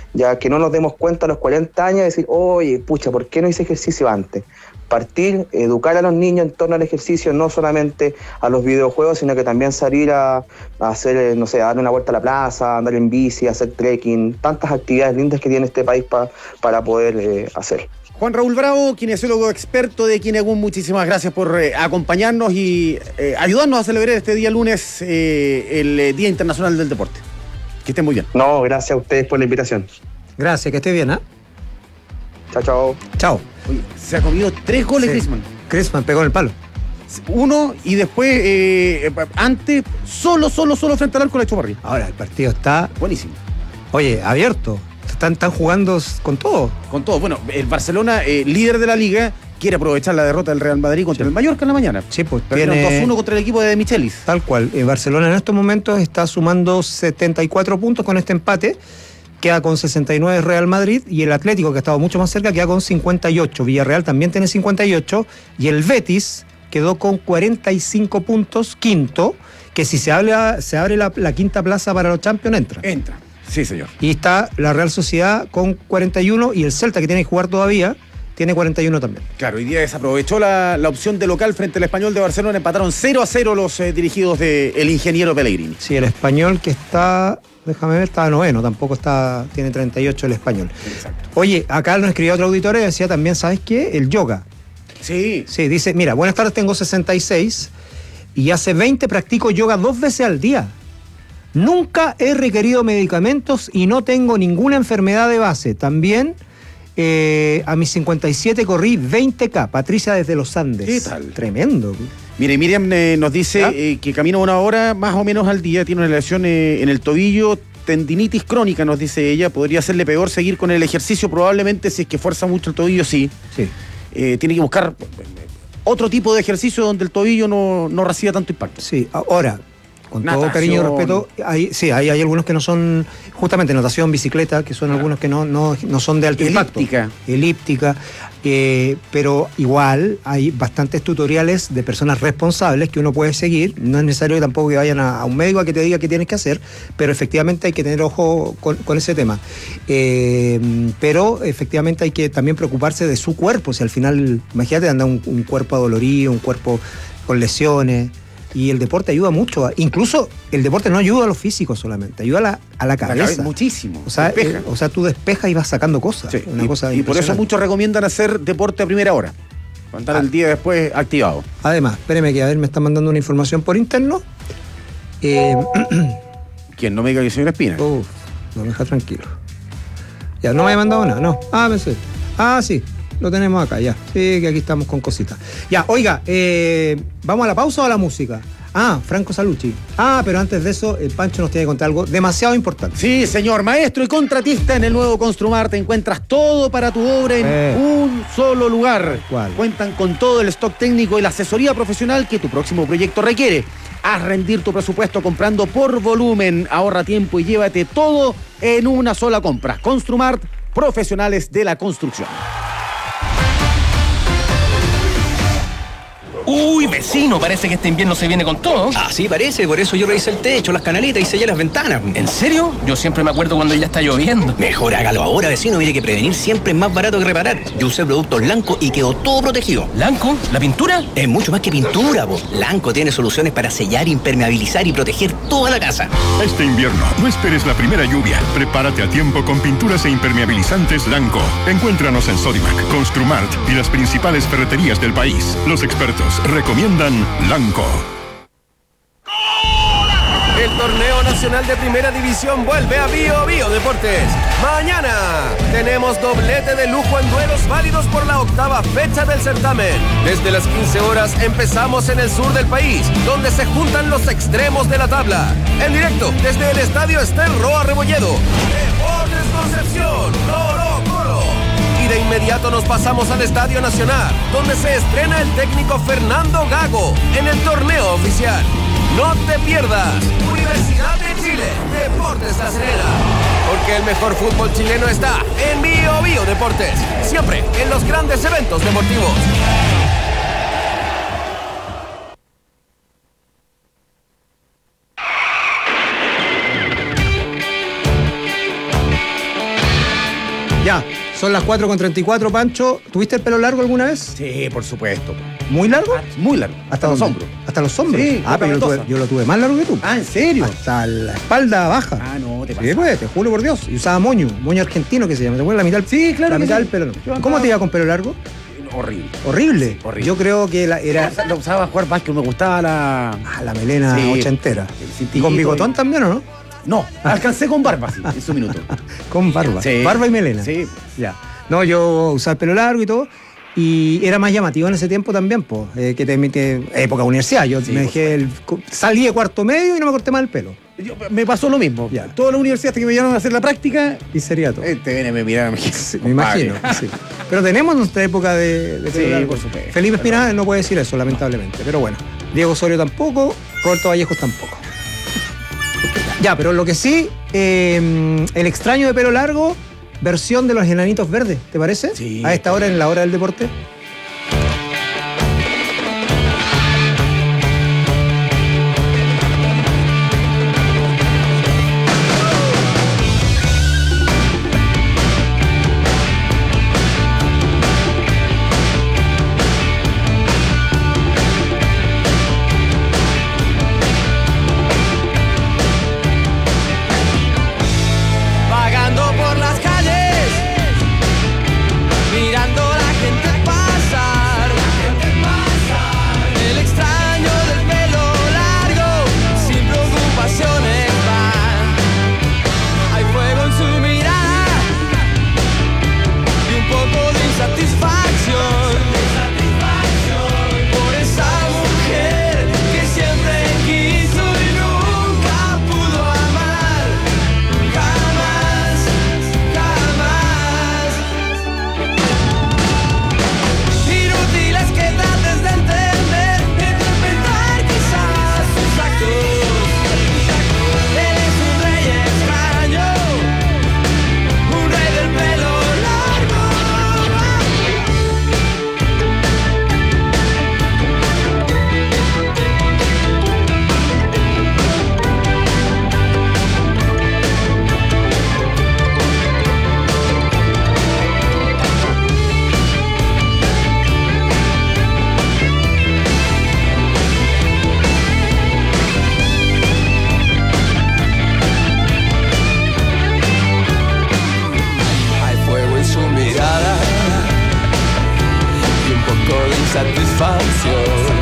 S15: Ya que no nos demos cuenta a los cuarenta años de decir, oye, pucha, ¿por qué no hice ejercicio antes? Partir, educar a los niños en torno al ejercicio, no solamente a los videojuegos, sino que también salir a, a hacer, no sé, a dar una vuelta a la plaza, andar en bici, hacer trekking, tantas actividades lindas que tiene este país pa, para poder eh, hacer.
S13: Juan Raúl Bravo, kinesiólogo experto de Kinegún, muchísimas gracias por eh, acompañarnos y eh, ayudarnos a celebrar este día lunes eh, el eh, Día Internacional del Deporte. Que estén muy bien.
S15: No, gracias a ustedes por la invitación.
S14: Gracias, que esté bien, ¿ah? ¿eh?
S15: Chao, chao.
S14: Chao.
S13: Oye, se ha comido tres goles, sí. Griezmann.
S14: Griezmann pegó en el palo.
S13: Uno y después, eh, antes, solo, solo, solo frente al arco le echó para arriba.
S14: Ahora, el partido está...
S13: buenísimo.
S14: Oye, abierto. Están, están jugando con todo.
S13: Con todo. Bueno, el Barcelona, eh, líder de la Liga, quiere aprovechar la derrota del Real Madrid contra sí. el Mallorca en la mañana.
S14: Sí, pues
S13: tiene dos uno contra el equipo de De Michelis.
S14: Tal cual. Eh, Barcelona en estos momentos está sumando setenta y cuatro puntos con este empate. Queda con sesenta y nueve Real Madrid y el Atlético, que ha estado mucho más cerca, queda con cincuenta y ocho. Villarreal también tiene cincuenta y ocho y el Betis quedó con cuarenta y cinco puntos, quinto, que si se, habla, se abre la, la quinta plaza para los Champions, entra.
S13: Entra, sí señor.
S14: Y está la Real Sociedad con cuarenta y uno y el Celta, que tiene que jugar todavía, tiene cuarenta y uno también.
S13: Claro, hoy día desaprovechó la, la opción de local frente al Español de Barcelona, empataron cero a cero los eh, dirigidos del ingeniero Pellegrini.
S14: Sí, el Español que está... Déjame ver, está noveno, tampoco está, tiene treinta y ocho el Español.
S13: Exacto.
S14: Oye, acá nos escribió otro auditorio y decía también, ¿sabes qué? El yoga.
S13: Sí.
S14: Sí, dice, mira, buenas tardes, tengo sesenta y seis y hace veinte practico yoga dos veces al día. Nunca he requerido medicamentos y no tengo ninguna enfermedad de base. También eh, a mis cincuenta y siete corrí veinte K. Patricia desde los Andes.
S13: ¿Qué tal?
S14: Tremendo.
S13: Mire, Miriam eh, nos dice eh, que camina una hora más o menos al día, tiene una lesión eh, en el tobillo, tendinitis crónica, nos dice ella, podría hacerle peor seguir con el ejercicio, probablemente si es que fuerza mucho el tobillo, sí.
S14: Sí.
S13: Eh, tiene que buscar otro tipo de ejercicio donde el tobillo no, no reciba tanto impacto.
S14: Sí, ahora, con
S13: natación.
S14: Todo cariño y respeto, hay, sí, hay, hay algunos que no son, justamente natación, bicicleta, que son claro. algunos que no, no, no son de alto
S13: elíptica.
S14: impacto. Elíptica. Eh, pero igual hay bastantes tutoriales de personas responsables que uno puede seguir. No es necesario que tampoco que vayan a, a un médico a que te diga qué tienes que hacer, pero efectivamente hay que tener ojo con, con ese tema. Eh, pero efectivamente hay que también preocuparse de su cuerpo. Si al final, imagínate, anda un, un cuerpo adolorido, un cuerpo con lesiones. Y el deporte ayuda mucho. Incluso el deporte no ayuda a los físicos solamente, ayuda a la, a la cabeza. La cabeza
S13: muchísimo.
S14: O sea, eh, o sea, tú despejas y vas sacando cosas.
S13: Sí,
S14: una
S13: y,
S14: cosa
S13: y por eso muchos recomiendan hacer deporte a primera hora. Contar ah. el día después activado.
S14: Además, espéreme que a ver, me está mandando una información por interno. Eh,
S13: ¿Quién? No me diga que señor Espina.
S14: Uf, no me deja tranquilo. Ya, no me ha mandado nada, no. Ah, pensé. Ah, sí. Lo tenemos acá, ya. Sí, que aquí estamos con cositas. Ya, oiga, eh, ¿vamos a la pausa o a la música? Ah, Franco Salucci. Ah, pero antes de eso, el Pancho nos tiene que contar algo demasiado importante.
S13: Sí, señor. Maestro y contratista en el nuevo Construmart. Encuentras todo para tu obra en eh. un solo lugar.
S14: ¿Cuál?
S13: Cuentan con todo el stock técnico y la asesoría profesional que tu próximo proyecto requiere. Haz rendir tu presupuesto comprando por volumen. Ahorra tiempo y llévate todo en una sola compra. Construmart, profesionales de la construcción.
S16: Uy, vecino, parece que este invierno se viene con todo.
S17: Así parece, por eso yo revisé el techo, las canaletas y sellé las ventanas.
S16: ¿En serio? Yo siempre me acuerdo cuando ya está lloviendo.
S17: Mejor hágalo ahora, vecino, mire que prevenir siempre es más barato que reparar. Yo usé productos Lanco y quedó todo protegido.
S16: ¿Lanco? ¿La pintura?
S17: Es mucho más que pintura, po. Lanco tiene soluciones para sellar, impermeabilizar y proteger toda la casa.
S18: Este invierno, no esperes la primera lluvia. Prepárate a tiempo con pinturas e impermeabilizantes Lanco. Encuéntranos en Sodimac, Construmart y las principales ferreterías del país. Los expertos recomiendan Lanco.
S12: El torneo nacional de primera división vuelve a Bio Bio Deportes. Mañana tenemos doblete de lujo en duelos válidos por la octava fecha del certamen. Desde las quince horas empezamos en el sur del país, donde se juntan los extremos de la tabla. En directo desde el estadio Ester Roa Rebolledo. Deportes Concepción, Colo Colo. Y de inmediato nos pasamos al Estadio Nacional, donde se estrena el técnico Fernando Gago en el torneo oficial. No te pierdas Universidad de Chile, Deportes La Serena. Porque el mejor fútbol chileno está en Bio Bio Deportes. Siempre en los grandes eventos deportivos.
S14: Son las cuatro con treinta y cuatro, Pancho. ¿Tuviste el pelo largo alguna vez?
S13: Sí, por supuesto.
S14: ¿Muy largo?
S13: Muy largo.
S14: ¿Hasta
S13: los
S14: dónde?
S13: hombros.
S14: ¿Hasta los hombros?
S13: Sí,
S14: ah, pero yo lo, tuve, yo lo tuve más largo que tú.
S13: Ah, ¿en serio?
S14: Hasta la espalda baja.
S13: Ah, no, te
S14: Sí,
S13: pasa.
S14: pues, te juro por Dios. Y usaba moño, moño argentino que se llama. ¿Te acuerdas? La mitad,
S13: Sí, claro
S14: la
S13: que
S14: mitad
S13: sí.
S14: del pelo.
S13: Yo andaba-
S14: ¿Cómo te iba con pelo largo?
S13: Horrible.
S14: Horrible.
S13: Sí, horrible.
S14: Yo creo que la, era
S13: Lo usaba a jugar básquet, me gustaba la...
S14: ah, la melena
S13: Sí.
S14: ochentera.
S13: El
S14: ¿Y
S13: cintillito
S14: con bigotón
S13: y-
S14: también o no?
S13: No, alcancé con barba, sí, en su minuto.
S14: Con barba.
S13: Sí.
S14: Barba y melena.
S13: Sí.
S14: Ya. No, yo usaba el pelo largo y todo. Y era más llamativo en ese tiempo también, pues. Eh, que, te, que época universidad. Yo
S13: Sí,
S14: me
S13: por
S14: dejé el, salí de cuarto medio y no me corté más el pelo.
S13: Yo- me pasó lo mismo.
S14: Ya.
S13: Todas las universidades que me llevaron a hacer la práctica,
S14: Y sería todo.
S13: este viene me miraron.
S14: Sí, me imagino. Sí. Pero tenemos nuestra época de, de pelo
S13: Sí,
S14: largo.
S13: por supuesto.
S14: Felipe Espinal no puede decir eso, lamentablemente. Pero bueno, Diego Osorio tampoco, Roberto Vallejos tampoco. Ya, pero lo que sí, eh, el extraño de pelo largo, versión de los enanitos verdes, ¿te parece?
S13: Sí.
S14: A esta hora, en la hora del deporte.
S19: Vagando por las calles, mirando la gente pasar. El extraño del pelo largo, sin preocupaciones va. Hay fuego en su mirada y un poco de insatisfacción por esa mujer que siempre quiso y nunca pudo amar. Jamás, jamás. Inútiles que trates de entender, de interpretar quizás sus actos. Él es un rey extraño, un rey del pelo largo. Hay fuego en su mirada y un poco de insatisfacción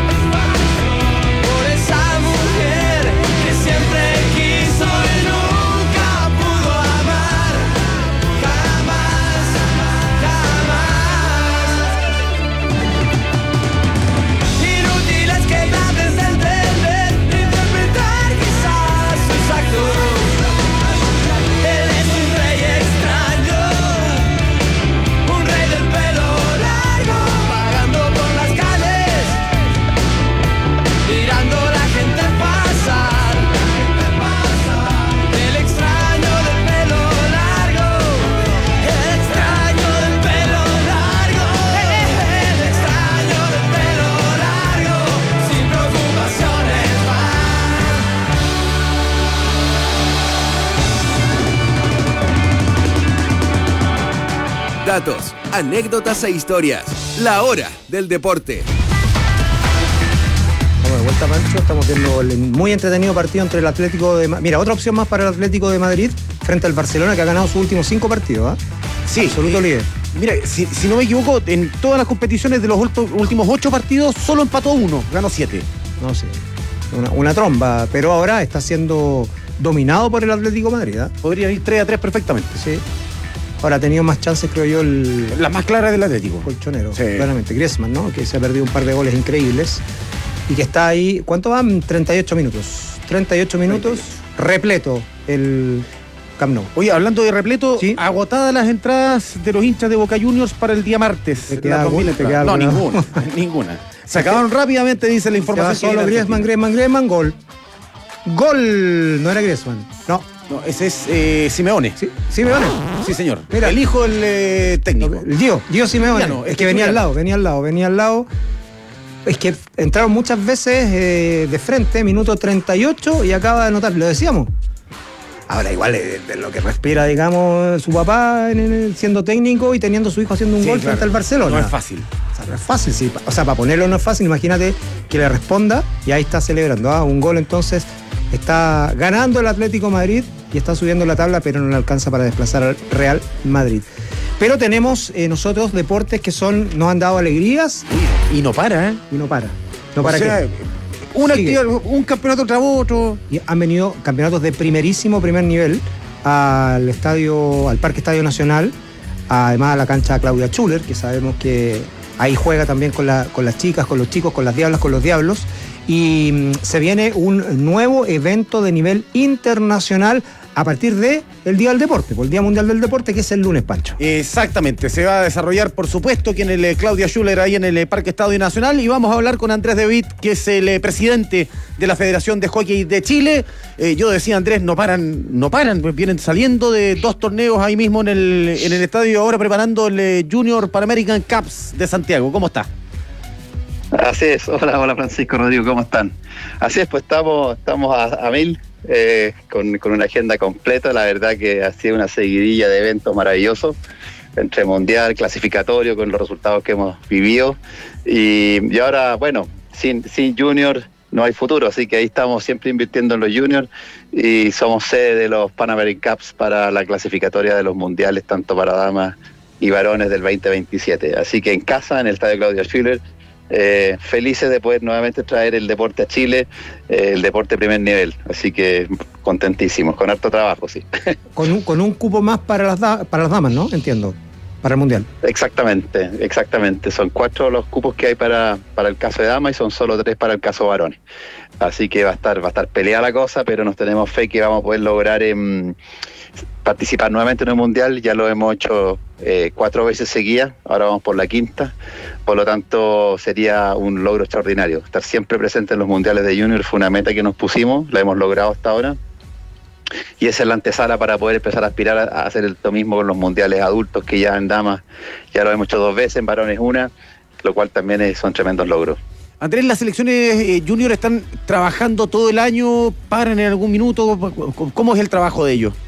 S19: por esa mujer que siempre quiso y nunca pudo amar. Jamás, jamás. Inútiles que trates de entender, de interpretar quizás sus actos. Él es un rey extraño, un rey del pelo largo, vagando por las calles, mirando la gente pasar. El extraño del pelo largo, el extraño del pelo largo, el extraño del pelo largo, sin preocupaciones va.
S12: Datos, anécdotas e historias. La hora del deporte.
S14: Estamos de vuelta, Pancho. Estamos viendo el muy entretenido partido entre el Atlético de Madrid. Mira, otra opción más para el Atlético de Madrid frente al Barcelona, que ha ganado sus últimos cinco partidos. ¿eh?
S13: Sí,
S14: Absoluto
S13: eh,
S14: líder.
S13: Mira, si, si no me equivoco, en todas las competiciones de los ulto- últimos ocho partidos, solo empató uno, ganó siete.
S14: No sé. Una, una tromba, pero ahora está siendo dominado por el Atlético de Madrid. ¿eh?
S13: Podría ir tres a tres perfectamente.
S14: Sí. Ahora ha tenido más chances, creo yo, el
S13: La más clara del Atlético.
S14: colchonero.
S13: Sí.
S14: Claramente. Griezmann, ¿no? Que se ha perdido un par de goles increíbles. Y que está ahí. ¿Cuánto van? treinta y ocho minutos. treinta y ocho minutos. Repleto el Camp Nou.
S13: Oye, hablando de repleto,
S14: Sí.
S13: agotadas las entradas de los hinchas de Boca Juniors para el día martes.
S14: ¿Te
S13: Las
S14: queda
S13: dos mil
S14: alguna? ¿Te
S13: entradas.
S14: queda
S13: No,
S14: alguna?
S13: ninguna. ninguna. Se acabaron rápidamente, dice la
S14: Se va
S13: información. que
S14: solo
S13: era
S14: Griezmann,
S13: Argentina.
S14: Griezmann, Griezmann, gol. Gol. No era Griezmann. No.
S13: No, ese es eh, Simeone.
S14: ¿Sí? Simeone.
S13: Sí, señor.
S14: Mira.
S13: El hijo del eh, técnico.
S14: El Gio, Gio Simeone.
S13: Ya no,
S14: es
S13: es
S14: que venía al
S13: Juliano.
S14: lado, venía al lado, venía al lado. Es que entraron muchas veces eh, de frente, minuto treinta y ocho, y acaba de anotar, lo decíamos. Ahora igual de, de lo que respira, digamos, su papá en el, siendo técnico y teniendo a su hijo haciendo un
S13: Sí,
S14: gol
S13: claro.
S14: frente al Barcelona.
S13: No es fácil.
S14: O sea, no es fácil, sí. O sea, para ponerlo no es fácil, imagínate que le responda y ahí está celebrando. ¿ah? Un gol entonces está ganando el Atlético Madrid y está subiendo la tabla, pero no le alcanza para desplazar al Real Madrid. Pero tenemos eh, nosotros deportes que son nos han dado alegrías.
S13: Y no para, ¿eh?
S14: Y no para. No
S13: O
S14: para
S13: sea,
S14: qué.
S13: una
S14: Sigue.
S13: actividad, un campeonato tras otro.
S14: Y han venido campeonatos de primerísimo primer nivel al estadio, al Parque Estadio Nacional, además a la cancha Claudia Schuller, que sabemos que ahí juega también con, la, con las chicas, con los chicos, con las diablas, con los diablos. Y mm, se viene un nuevo evento de nivel internacional a partir de el Día del Deporte, por el Día Mundial del Deporte, que es el lunes, Pancho.
S13: Exactamente, se va a desarrollar, por supuesto, aquí en el eh, Claudia Schuller, ahí en el eh, Parque Estadio Nacional, y vamos a hablar con Andrés De Witt, que es el eh, presidente de la Federación de Hockey de Chile. Eh, yo decía, Andrés, no paran, no paran, pues vienen saliendo de dos torneos ahí mismo en el, en el estadio, ahora preparando el eh, Junior Pan American Cups de Santiago. ¿Cómo está?
S20: Así es, hola, hola Francisco, Rodrigo, ¿cómo están? Así es, pues estamos, estamos a, a mil, eh, con, con una agenda completa, la verdad que ha sido una seguidilla de eventos maravillosos, entre mundial, clasificatorio, con los resultados que hemos vivido, y, y ahora, bueno, sin, sin Junior no hay futuro, así que ahí estamos siempre invirtiendo en los Juniors, y somos sede de los Pan American Cups para la clasificatoria de los mundiales, tanto para damas y varones del veinte veintisiete, así que en casa, en el estadio Claudia Schuller, Eh, felices de poder nuevamente traer el deporte a Chile, eh, el deporte de primer nivel, así que contentísimos, con harto trabajo, sí.
S14: Con un, con un cupo más para las, da- para las damas, ¿no? Entiendo, para el Mundial.
S20: Exactamente, exactamente, son cuatro los cupos que hay para, para el caso de damas y son solo tres para el caso de varones, así que va a estar, va a estar peleada la cosa, pero nos tenemos fe que vamos a poder lograr eh, participar nuevamente en el Mundial. Ya lo hemos hecho eh, cuatro veces seguidas, ahora vamos por la quinta, por lo tanto sería un logro extraordinario. Estar siempre presente en los Mundiales de Junior fue una meta que nos pusimos, la hemos logrado hasta ahora, y esa es la antesala para poder empezar a aspirar a, a hacer lo mismo con los Mundiales adultos, que ya en damas ya lo hemos hecho dos veces, en varones una, lo cual también es, son tremendos logros.
S13: Andrés, las selecciones eh, junior están trabajando todo el año, paran en algún minuto, ¿cómo es el trabajo de ellos?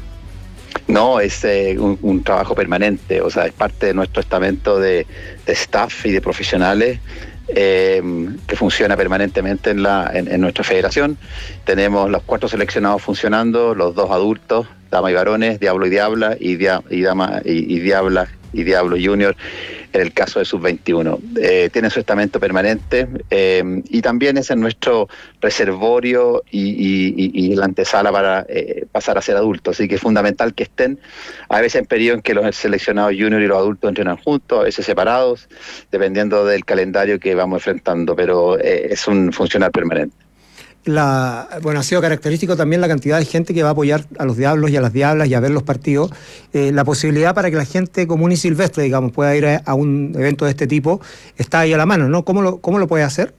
S20: No, es eh, un, un trabajo permanente, o sea, es parte de nuestro estamento de, de staff y de profesionales eh, que funciona permanentemente en, la, en, en nuestra federación. Tenemos los cuatro seleccionados funcionando, los dos adultos, dama y varones, diablo y diabla, y, dia, y dama y, y diabla y diablo junior, en el caso de sub veintiuno. Eh, tienen su estamento permanente eh, y también es en nuestro reservorio y, y, y, y la antesala para eh, pasar a ser adultos. Así que es fundamental que estén, a veces en periodos en que los seleccionados junior y los adultos entrenan juntos, a veces separados, dependiendo del calendario que vamos enfrentando, pero eh, es un funcionar permanente.
S14: La, bueno, ha sido característico también la cantidad de gente que va a apoyar a los diablos y a las diablas y a ver los partidos. Eh, la posibilidad para que la gente común y silvestre, digamos, pueda ir a, a un evento de este tipo, está ahí a la mano, ¿no? ¿Cómo lo, cómo lo puede hacer?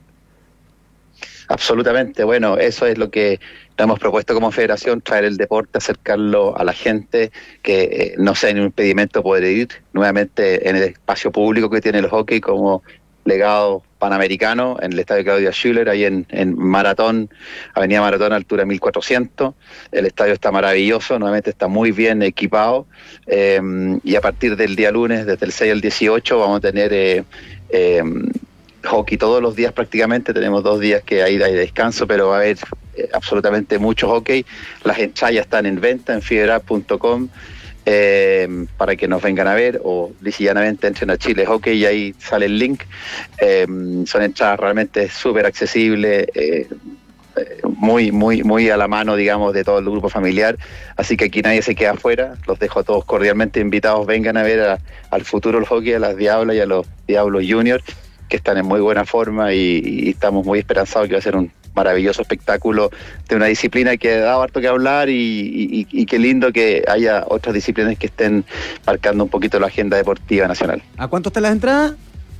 S20: Absolutamente, bueno, eso es lo que nos hemos propuesto como federación, traer el deporte, acercarlo a la gente, que eh, no sea ningún impedimento poder ir nuevamente en el espacio público que tiene el hockey como legado panamericano, en el estadio Claudia Schuller, ahí en, en Maratón, Avenida Maratón, altura mil cuatrocientos. El estadio está maravilloso, nuevamente está muy bien equipado, eh, y a partir del día lunes, desde el seis al dieciocho, vamos a tener eh, eh, hockey todos los días prácticamente. Tenemos dos días que hay de descanso, pero va a haber eh, absolutamente mucho hockey. Las entradas ya están en venta en fiberap punto com. Eh, para que nos vengan a ver, o lisillanamente entren a Chile Hockey y ahí sale el link. Eh, son entradas realmente súper accesibles, eh, muy, muy, muy a la mano, digamos, de todo el grupo familiar, así que aquí nadie se queda afuera. Los dejo a todos cordialmente invitados, vengan a ver a, al futuro el hockey, a las Diablas y a los Diablos Junior, que están en muy buena forma, y, y estamos muy esperanzados que va a ser un maravilloso espectáculo de una disciplina que ha dado harto que hablar, y, y, y qué lindo que haya otras disciplinas que estén marcando un poquito la agenda deportiva nacional.
S13: ¿A cuánto están las entradas?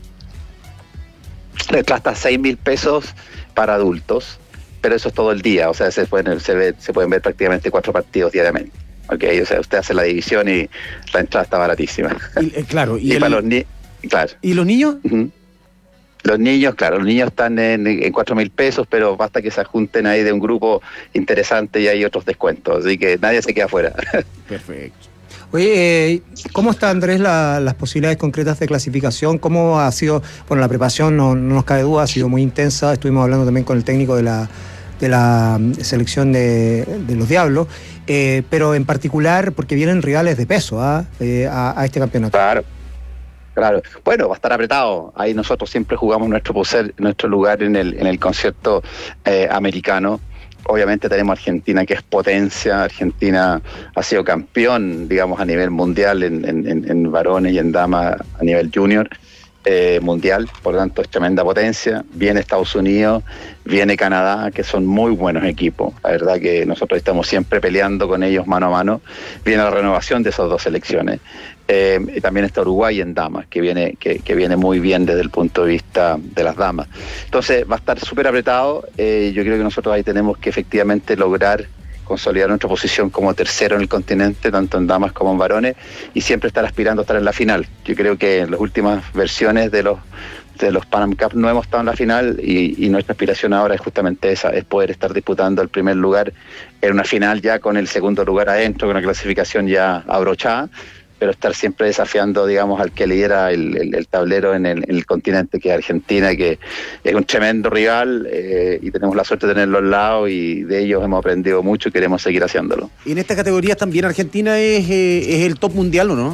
S20: La entrada está seis mil pesos para adultos, pero eso es todo el día, o sea, se pueden, se, ve, se pueden ver prácticamente cuatro partidos diariamente. Okay, o sea, usted hace la división y la entrada está baratísima.
S13: Y, eh, claro, y,
S20: y
S13: el,
S20: para los ni- claro.
S13: ¿Y los niños?
S20: Uh-huh. Los niños, claro, los niños están en, en cuatro mil pesos, pero basta que se junten ahí de un grupo interesante y hay otros descuentos, así que nadie se queda afuera.
S13: Perfecto.
S14: Oye, eh, ¿cómo está, Andrés, la, las posibilidades concretas de clasificación? ¿Cómo ha sido? Bueno, la preparación, no, no nos cabe duda, ha sido muy intensa. Estuvimos hablando también con el técnico de la, de la selección de, de los Diablos, eh, pero en particular porque vienen rivales de peso ¿ah? eh, a, a este campeonato.
S20: Claro. Claro, bueno, va a estar apretado. Ahí nosotros siempre jugamos nuestro poser, nuestro lugar en el, en el concierto eh, americano. Obviamente tenemos Argentina, que es potencia. Argentina ha sido campeón, digamos, a nivel mundial en, en, en varones y en damas a nivel junior eh, mundial. Por lo tanto, es tremenda potencia. Viene Estados Unidos, viene Canadá, que son muy buenos equipos. La verdad que nosotros estamos siempre peleando con ellos mano a mano. Viene la renovación de esas dos selecciones. Eh, y también está Uruguay en damas, que viene, que, que viene muy bien desde el punto de vista de las damas. Entonces va a estar súper apretado. Eh, yo creo que nosotros ahí tenemos que efectivamente lograr consolidar nuestra posición como tercero en el continente, tanto en damas como en varones, y siempre estar aspirando a estar en la final. Yo creo que en las últimas versiones de los de los Pan Am Cup no hemos estado en la final y, y nuestra aspiración ahora es justamente esa, es poder estar disputando el primer lugar en una final ya con el segundo lugar adentro, con la clasificación ya abrochada, pero estar siempre desafiando, digamos, al que lidera el, el, el tablero en el, en el continente, que es Argentina, que es un tremendo rival eh, y tenemos la suerte de tenerlo al lado y de ellos hemos aprendido mucho y queremos seguir haciéndolo.
S13: Y en esta categoría también Argentina es, eh, es el top mundial, ¿o no?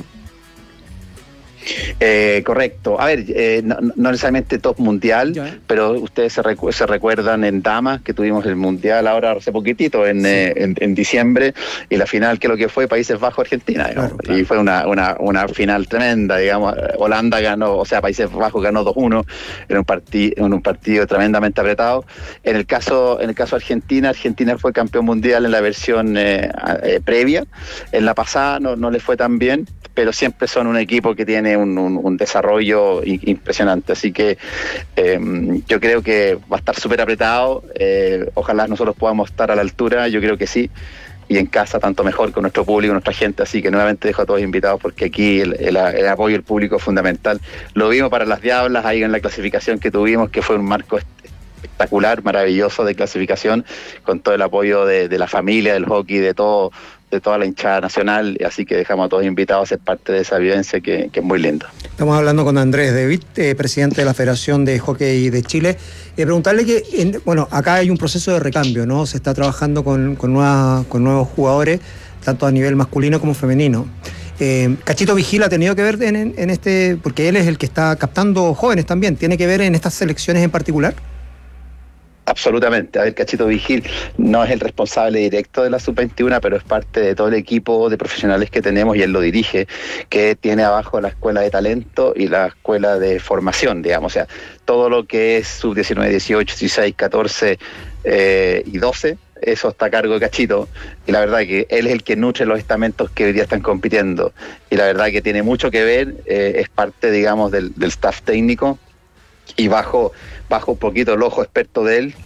S20: Eh, correcto. A ver, eh, no, no necesariamente top mundial, ya. Pero ustedes se, recu- se recuerdan en damas que tuvimos el mundial ahora hace poquitito, en, sí. eh, en, en diciembre, y la final que lo que fue Países Bajos-Argentina, claro, claro. Y fue una, una, una final tremenda, digamos. Holanda ganó, o sea, Países Bajos ganó dos uno en un, parti- en un partido tremendamente apretado. En el caso en el caso de Argentina, Argentina fue campeón mundial en la versión eh, eh, previa. En la pasada no, no le fue tan bien, pero siempre son un equipo que tiene un, un, un desarrollo impresionante, así que eh, yo creo que va a estar súper apretado, eh, ojalá nosotros podamos estar a la altura, yo creo que sí, y en casa tanto mejor con nuestro público, nuestra gente, así que nuevamente dejo a todos invitados porque aquí el, el, el apoyo del público es fundamental. Lo vimos para las Diablas ahí en la clasificación que tuvimos, que fue un marco espectacular, maravilloso de clasificación, con todo el apoyo de, de la familia, del hockey, de todo, de toda la hinchada nacional, así que dejamos a todos invitados a ser parte de esa vivencia que, que es muy linda.
S14: Estamos hablando con Andrés De Witt, eh, presidente de la Federación de Hockey de Chile. Eh, preguntarle que, en, bueno, acá hay un proceso de recambio, ¿no? Se está trabajando con, con, nueva, con nuevos jugadores, tanto a nivel masculino como femenino. Eh, Cachito Vigil ha tenido que ver en, en este, porque él es el que está captando jóvenes también, ¿tiene que ver en estas selecciones en particular?
S20: Absolutamente. A ver, Cachito Vigil no es el responsable directo de la sub veintiuno, pero es parte de todo el equipo de profesionales que tenemos y él lo dirige, que tiene abajo la escuela de talento y la escuela de formación, digamos. O sea, todo lo que es sub diecinueve, dieciocho, dieciséis, catorce eh, y doce, eso está a cargo de Cachito. Y la verdad que él es el que nutre los estamentos que hoy día están compitiendo. Y la verdad que tiene mucho que ver, eh, es parte, digamos, del, del staff técnico. Y bajo, bajo un poquito el ojo experto de él,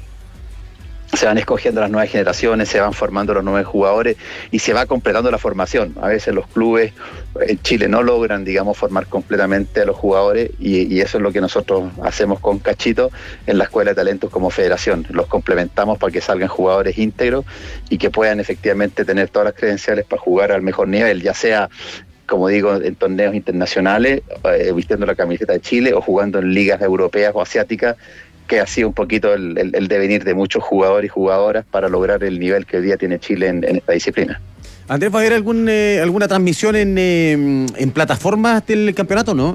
S20: se van escogiendo las nuevas generaciones, se van formando los nuevos jugadores y se va completando la formación. A veces los clubes en Chile no logran, digamos, formar completamente a los jugadores y, y eso es lo que nosotros hacemos con Cachito en la Escuela de Talentos como federación. Los complementamos para que salgan jugadores íntegros y que puedan efectivamente tener todas las credenciales para jugar al mejor nivel, ya sea, como digo, en torneos internacionales, eh, vistiendo la camiseta de Chile o jugando en ligas europeas o asiáticas, que ha sido un poquito el, el, el devenir de muchos jugadores y jugadoras para lograr el nivel que hoy día tiene Chile en, en esta disciplina.
S13: Andrés, ¿va a haber algún, eh, alguna transmisión en, eh, en plataformas del campeonato, no?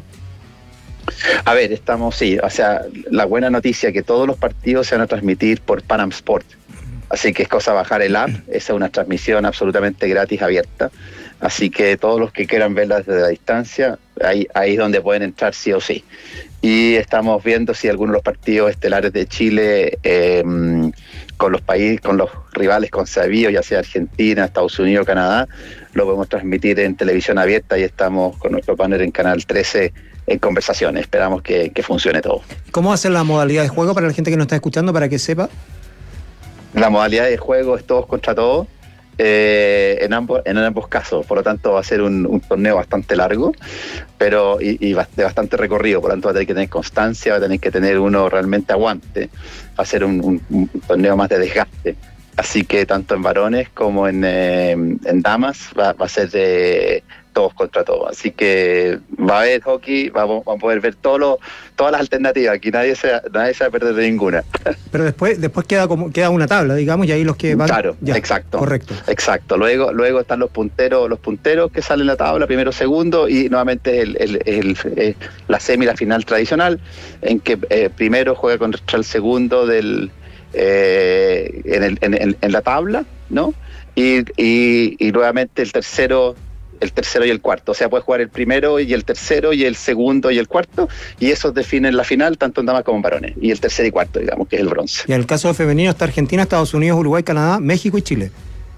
S20: A ver, estamos, sí, o sea, la buena noticia es que todos los partidos se van a transmitir por Pan Am Sport. Así que es cosa bajar el app, esa es una transmisión absolutamente gratis, abierta. Así que todos los que quieran verla desde la distancia, ahí, ahí es donde pueden entrar sí o sí. Y estamos viendo si algunos de los partidos estelares de Chile eh, con los países, con los rivales consabidos, ya sea Argentina, Estados Unidos, Canadá, lo podemos transmitir en televisión abierta y estamos con nuestro panel en Canal trece en conversaciones. Esperamos que, que funcione todo.
S14: ¿Cómo va a ser la modalidad de juego para la gente que nos está escuchando, para que sepa?
S20: La modalidad de juego es todos contra todos. eh, en, ambos, en ambos casos. Por lo tanto, va a ser un, un torneo bastante largo, pero y, y de bastante recorrido. Por lo tanto, va a tener que tener constancia, va a tener que tener uno realmente aguante. Va a ser un, un, un torneo más de desgaste. Así que tanto en varones como en, eh, en damas va, va a ser de todos contra todos. Así que va a haber hockey, vamos, vamos a poder ver todo lo, todas las alternativas. Aquí nadie se, nadie se va a perder de ninguna.
S14: Pero después después queda como queda una tabla, digamos, y ahí los que van...
S20: Claro,
S14: ya,
S20: exacto.
S14: Correcto.
S20: Exacto. Luego luego están los punteros los punteros que salen en la tabla, primero, segundo, y nuevamente el, el, el, el, la semi y la final tradicional, en que eh, primero juega contra el segundo del eh, en, el, en, en la tabla, ¿no? Y, y, y nuevamente el tercero el tercero y el cuarto, o sea, puede jugar el primero y el tercero y el segundo y el cuarto, y esos definen la final tanto en damas como en varones, y el tercer y cuarto, digamos, que es el bronce.
S14: Y en el caso de femenino está Argentina, Estados Unidos, Uruguay, Canadá, México y Chile.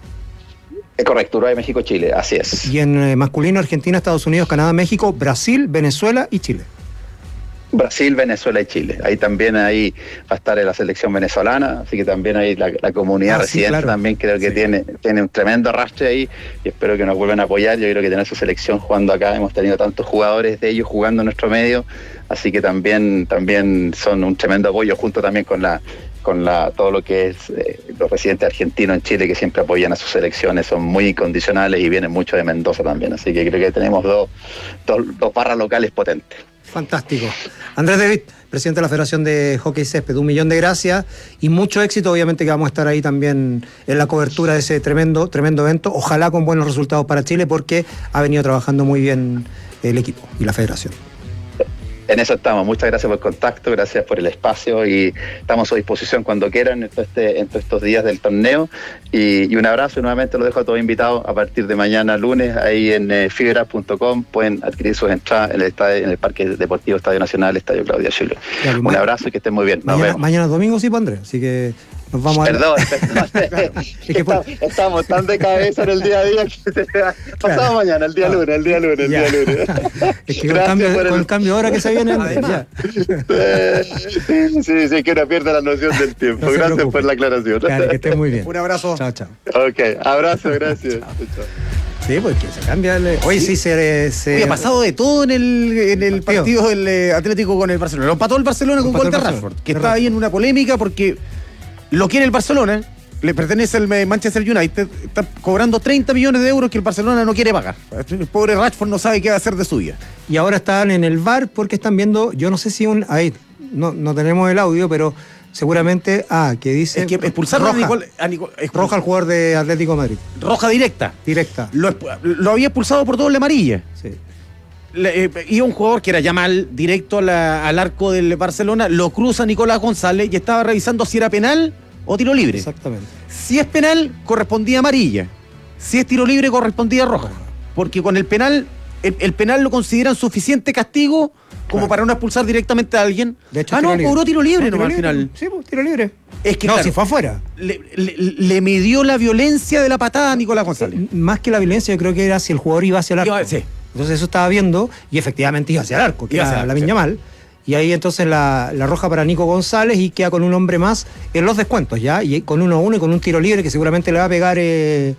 S20: Es correcto, Uruguay, México, Chile, así es.
S14: Y en eh, masculino, Argentina, Estados Unidos, Canadá, México, Brasil, Venezuela y Chile.
S20: Brasil, Venezuela y Chile. Ahí también ahí va a estar la selección venezolana, así que también ahí la, la comunidad
S14: Ah, sí,
S20: residente
S14: claro.
S20: también creo que
S14: Sí.
S20: tiene, tiene un tremendo arrastre ahí, y espero que nos vuelvan a apoyar. Yo creo que tener su selección jugando acá, hemos tenido tantos jugadores de ellos jugando en nuestro medio, así que también, también son un tremendo apoyo, junto también con la con la todo lo que es eh, los residentes argentinos en Chile, que siempre apoyan a sus selecciones, son muy incondicionales y vienen mucho de Mendoza también, así que creo que tenemos dos, dos, dos barras locales potentes.
S14: Fantástico. Andrés David, presidente de la Federación de Hockey Césped, un millón de gracias y mucho éxito. Obviamente que vamos a estar ahí también en la cobertura de ese tremendo, tremendo evento. Ojalá con buenos resultados para Chile, porque ha venido trabajando muy bien el equipo y la federación.
S20: En eso estamos. Muchas gracias por el contacto, gracias por el espacio, y estamos a su disposición cuando quieran en, todo este, en todos estos días del torneo. Y, y un abrazo, y nuevamente los dejo a todos invitados a partir de mañana lunes ahí en eh, fibra punto com. Pueden adquirir sus entradas en el, estadio, en el Parque Deportivo Estadio Nacional, Estadio Claudia Schiller.
S14: Claro,
S20: un
S14: ma-
S20: abrazo y que estén muy bien. Nos
S14: Mañana,
S20: vemos.
S14: mañana domingo sí, pues, Andrés, así que nos vamos a...
S20: Perdón, perdón.
S14: Es que por-
S20: estamos, estamos tan de cabeza en el día a día que se pasado mañana, el día lunes, el día lunes, el
S14: Ya.
S20: día lunes.
S14: Es que con el, cambio,
S20: por el-
S14: con el cambio de hora que se viene, Andrés, ya.
S20: Eh, Sí, sí, sí, que uno pierde la noción del tiempo.
S14: No se
S20: Gracias
S14: preocupe.
S20: por la aclaración.
S14: Claro, que estés muy bien.
S13: Un abrazo.
S14: Chao, chao.
S20: Ok, abrazo, gracias. Chao.
S14: Sí, pues que se cambia el... Hoy sí, se... se...
S13: Oye, ha pasado de todo en el, en el partido del eh, Atlético con el Barcelona. Lo empató el Barcelona con
S14: Empató
S13: gol de
S14: el Barcelona.
S13: Rashford, que
S14: De
S13: está ahí en una polémica porque lo quiere el Barcelona, le pertenece al eh, Manchester United, está cobrando treinta millones de euros que el Barcelona no quiere pagar. El pobre Rashford no sabe qué va a hacer de su vida.
S14: Y ahora están en el V A R porque están viendo, yo no sé si un... Ahí, no, no tenemos el audio, pero seguramente... Ah, que dice...
S13: Es que expulsaron a
S14: roja,
S13: Nicol- a Nicol-
S14: roja al jugador de Atlético de Madrid.
S13: Roja directa.
S14: Directa.
S13: Lo, expu- lo había expulsado por doble amarilla.
S14: Sí.
S13: Le- eh, iba un jugador que era Yamal directo a la- al arco del Barcelona, lo cruza Nicolás González y estaba revisando si era penal o tiro libre.
S14: Exactamente.
S13: Si es penal, correspondía amarilla. Si es tiro libre, correspondía roja. Porque con el penal, el, el penal lo consideran suficiente castigo como
S14: Claro.
S13: para no expulsar directamente a alguien.
S14: De hecho,
S13: ah,
S14: tiro
S13: no,
S14: libre.
S13: cobró tiro libre
S14: No,
S13: nomás al
S14: tiro
S13: final.
S14: libre. Sí, pues, tiro libre.
S13: Es que
S14: no,
S13: claro,
S14: si fue afuera.
S13: le, le- le midió la violencia de la patada a Nicolás González.
S14: Más que la violencia, yo creo que era si el jugador iba hacia el arco.
S13: Iba- sí.
S14: Entonces eso estaba viendo y efectivamente iba hacia el arco, que
S13: Iba
S14: era
S13: hacia el
S14: la
S13: arco,
S14: Viña
S13: sí.
S14: Mal. Y ahí entonces la, la roja para Nico González y queda con un hombre más en los descuentos, ¿ya? Y con uno a uno y con un tiro libre que seguramente le va a pegar eh,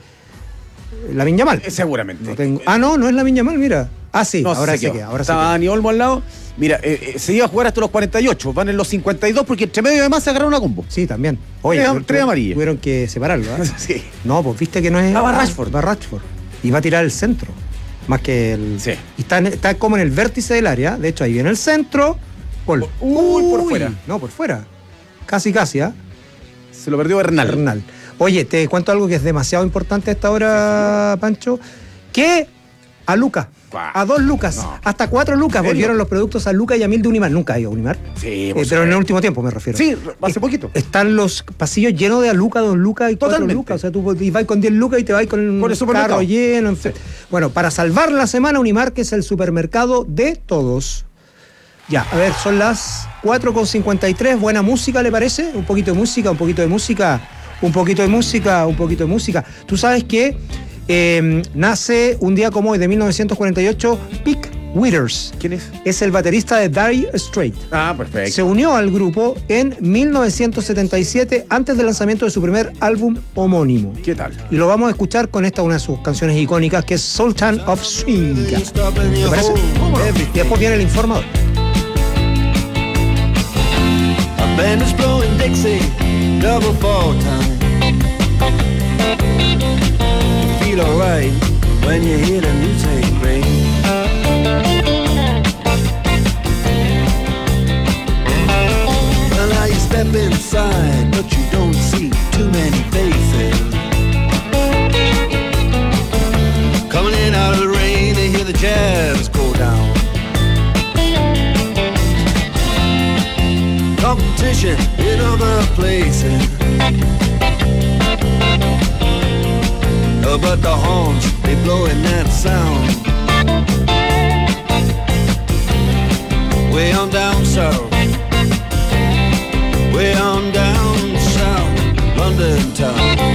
S14: la Viña Mal.
S13: Eh, Seguramente.
S14: No tengo- Ah, no, no es la Viña Mal, mira. Ah, sí,
S13: No,
S14: ahora
S13: se
S14: sí
S13: quedó.
S14: queda. Ahora sí
S13: Estaba
S14: queda.
S13: Dani Olmo al lado. Mira, eh, eh, se iba a jugar hasta los cuarenta y ocho. Van en los cincuenta y dos porque entre medio además se agarraron una combo.
S14: Sí, también. Oye,
S13: Tres-
S14: tu-
S13: tres amarillas.
S14: Tuvieron que separarlo, ¿eh?
S13: Sí.
S14: No, pues viste que no es.
S13: Ah, va
S14: ah,
S13: Rashford.
S14: Va Rashford. Y va a tirar el centro. Más que el.
S13: Sí.
S14: Y está, en- está como en el vértice del área. De hecho, ahí viene el centro. Gol.
S13: Uy, por fuera.
S14: No, por fuera. Casi, casi, ¿ah?
S13: Se lo perdió Bernal.
S14: Bernal. Oye, te cuento algo que es demasiado importante a esta hora, Pancho. Que a Lucas. A dos lucas,
S13: No.
S14: hasta cuatro lucas
S13: ¿En serio?
S14: volvieron los productos a Lucas y a Mil de Unimar. Nunca ha ido a Unimar.
S13: Sí,
S14: Eh,
S13: por
S14: pero en el
S13: supuesto.
S14: último tiempo me refiero.
S13: Sí, hace poquito.
S14: Están los pasillos llenos de a lucas, dos lucas y cuatro
S13: Totalmente.
S14: lucas. O sea, tú y vas con diez lucas y te vas con,
S13: Con el
S14: un
S13: supermercado.
S14: carro lleno. En fin. Bueno, para salvar la semana, Unimar, que es el supermercado de todos. Ya, a ver, son las cuatro con cincuenta y tres. Buena música, ¿le parece? Un poquito de música, un poquito de música, un poquito de música, un poquito de música. Tú sabes que eh, nace un día como hoy de mil novecientos cuarenta y ocho Pick Withers.
S13: ¿Quién es?
S14: Es el baterista de Dire Straits.
S13: Ah, perfecto.
S14: Se unió al grupo en mil novecientos setenta y siete, antes del lanzamiento de su primer álbum homónimo.
S13: ¿Qué tal?
S14: Y lo vamos a escuchar con esta, una de sus canciones icónicas, que es Sultan of Swing. ¿Te parece? Y después viene el informador.
S19: A band is blowing Dixie, double fall time. You feel alright when you hear the music ring. Well, now you step inside, but you don't see too many faces. Coming in out of the rain, they hear the jazz go down. Competition in other places, oh, but the horns, they blowing that sound. Way on down south, way on down south, London town.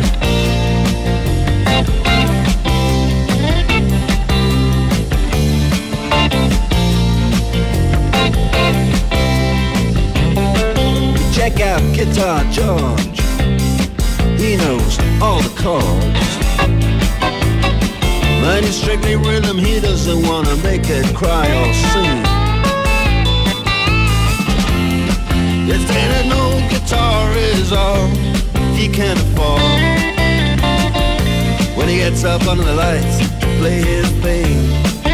S19: Check out Guitar George, he knows all the chords. But it's strictly rhythm, he doesn't wanna make it cry or sing. If there no guitar is all he can afford, when he gets up under the lights to play his thing.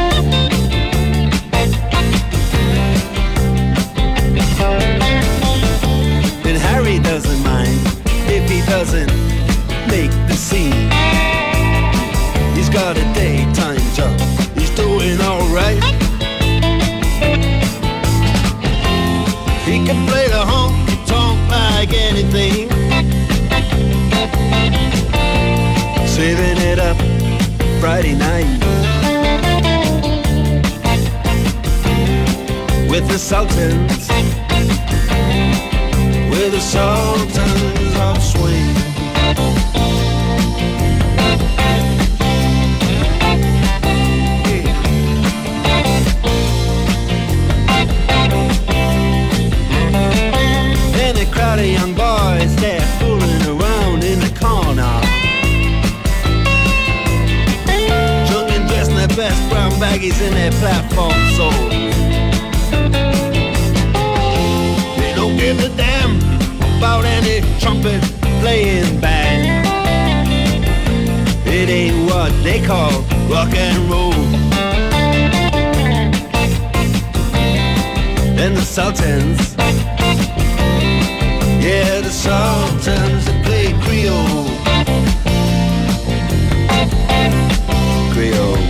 S19: And Harry doesn't mind if he doesn't make the scene. He's got a daytime job, he's doing alright. He can play the honky-tonk like anything, saving it up Friday night with the Sultans, with the Sultans of Swing. And a crowd of young boys, they're fooling around in the corner, drunk and dressed in their best brown baggies in their platform soles. They don't give a damn about any trumpet playing band. It ain't what they call rock and roll. And the Sultans, yeah, the Sultans that play Creole, Creole.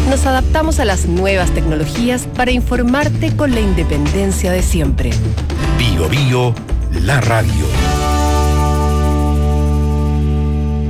S2: nos adaptamos a las nuevas tecnologías para informarte con la independencia de siempre.
S1: Bio Bio, la radio.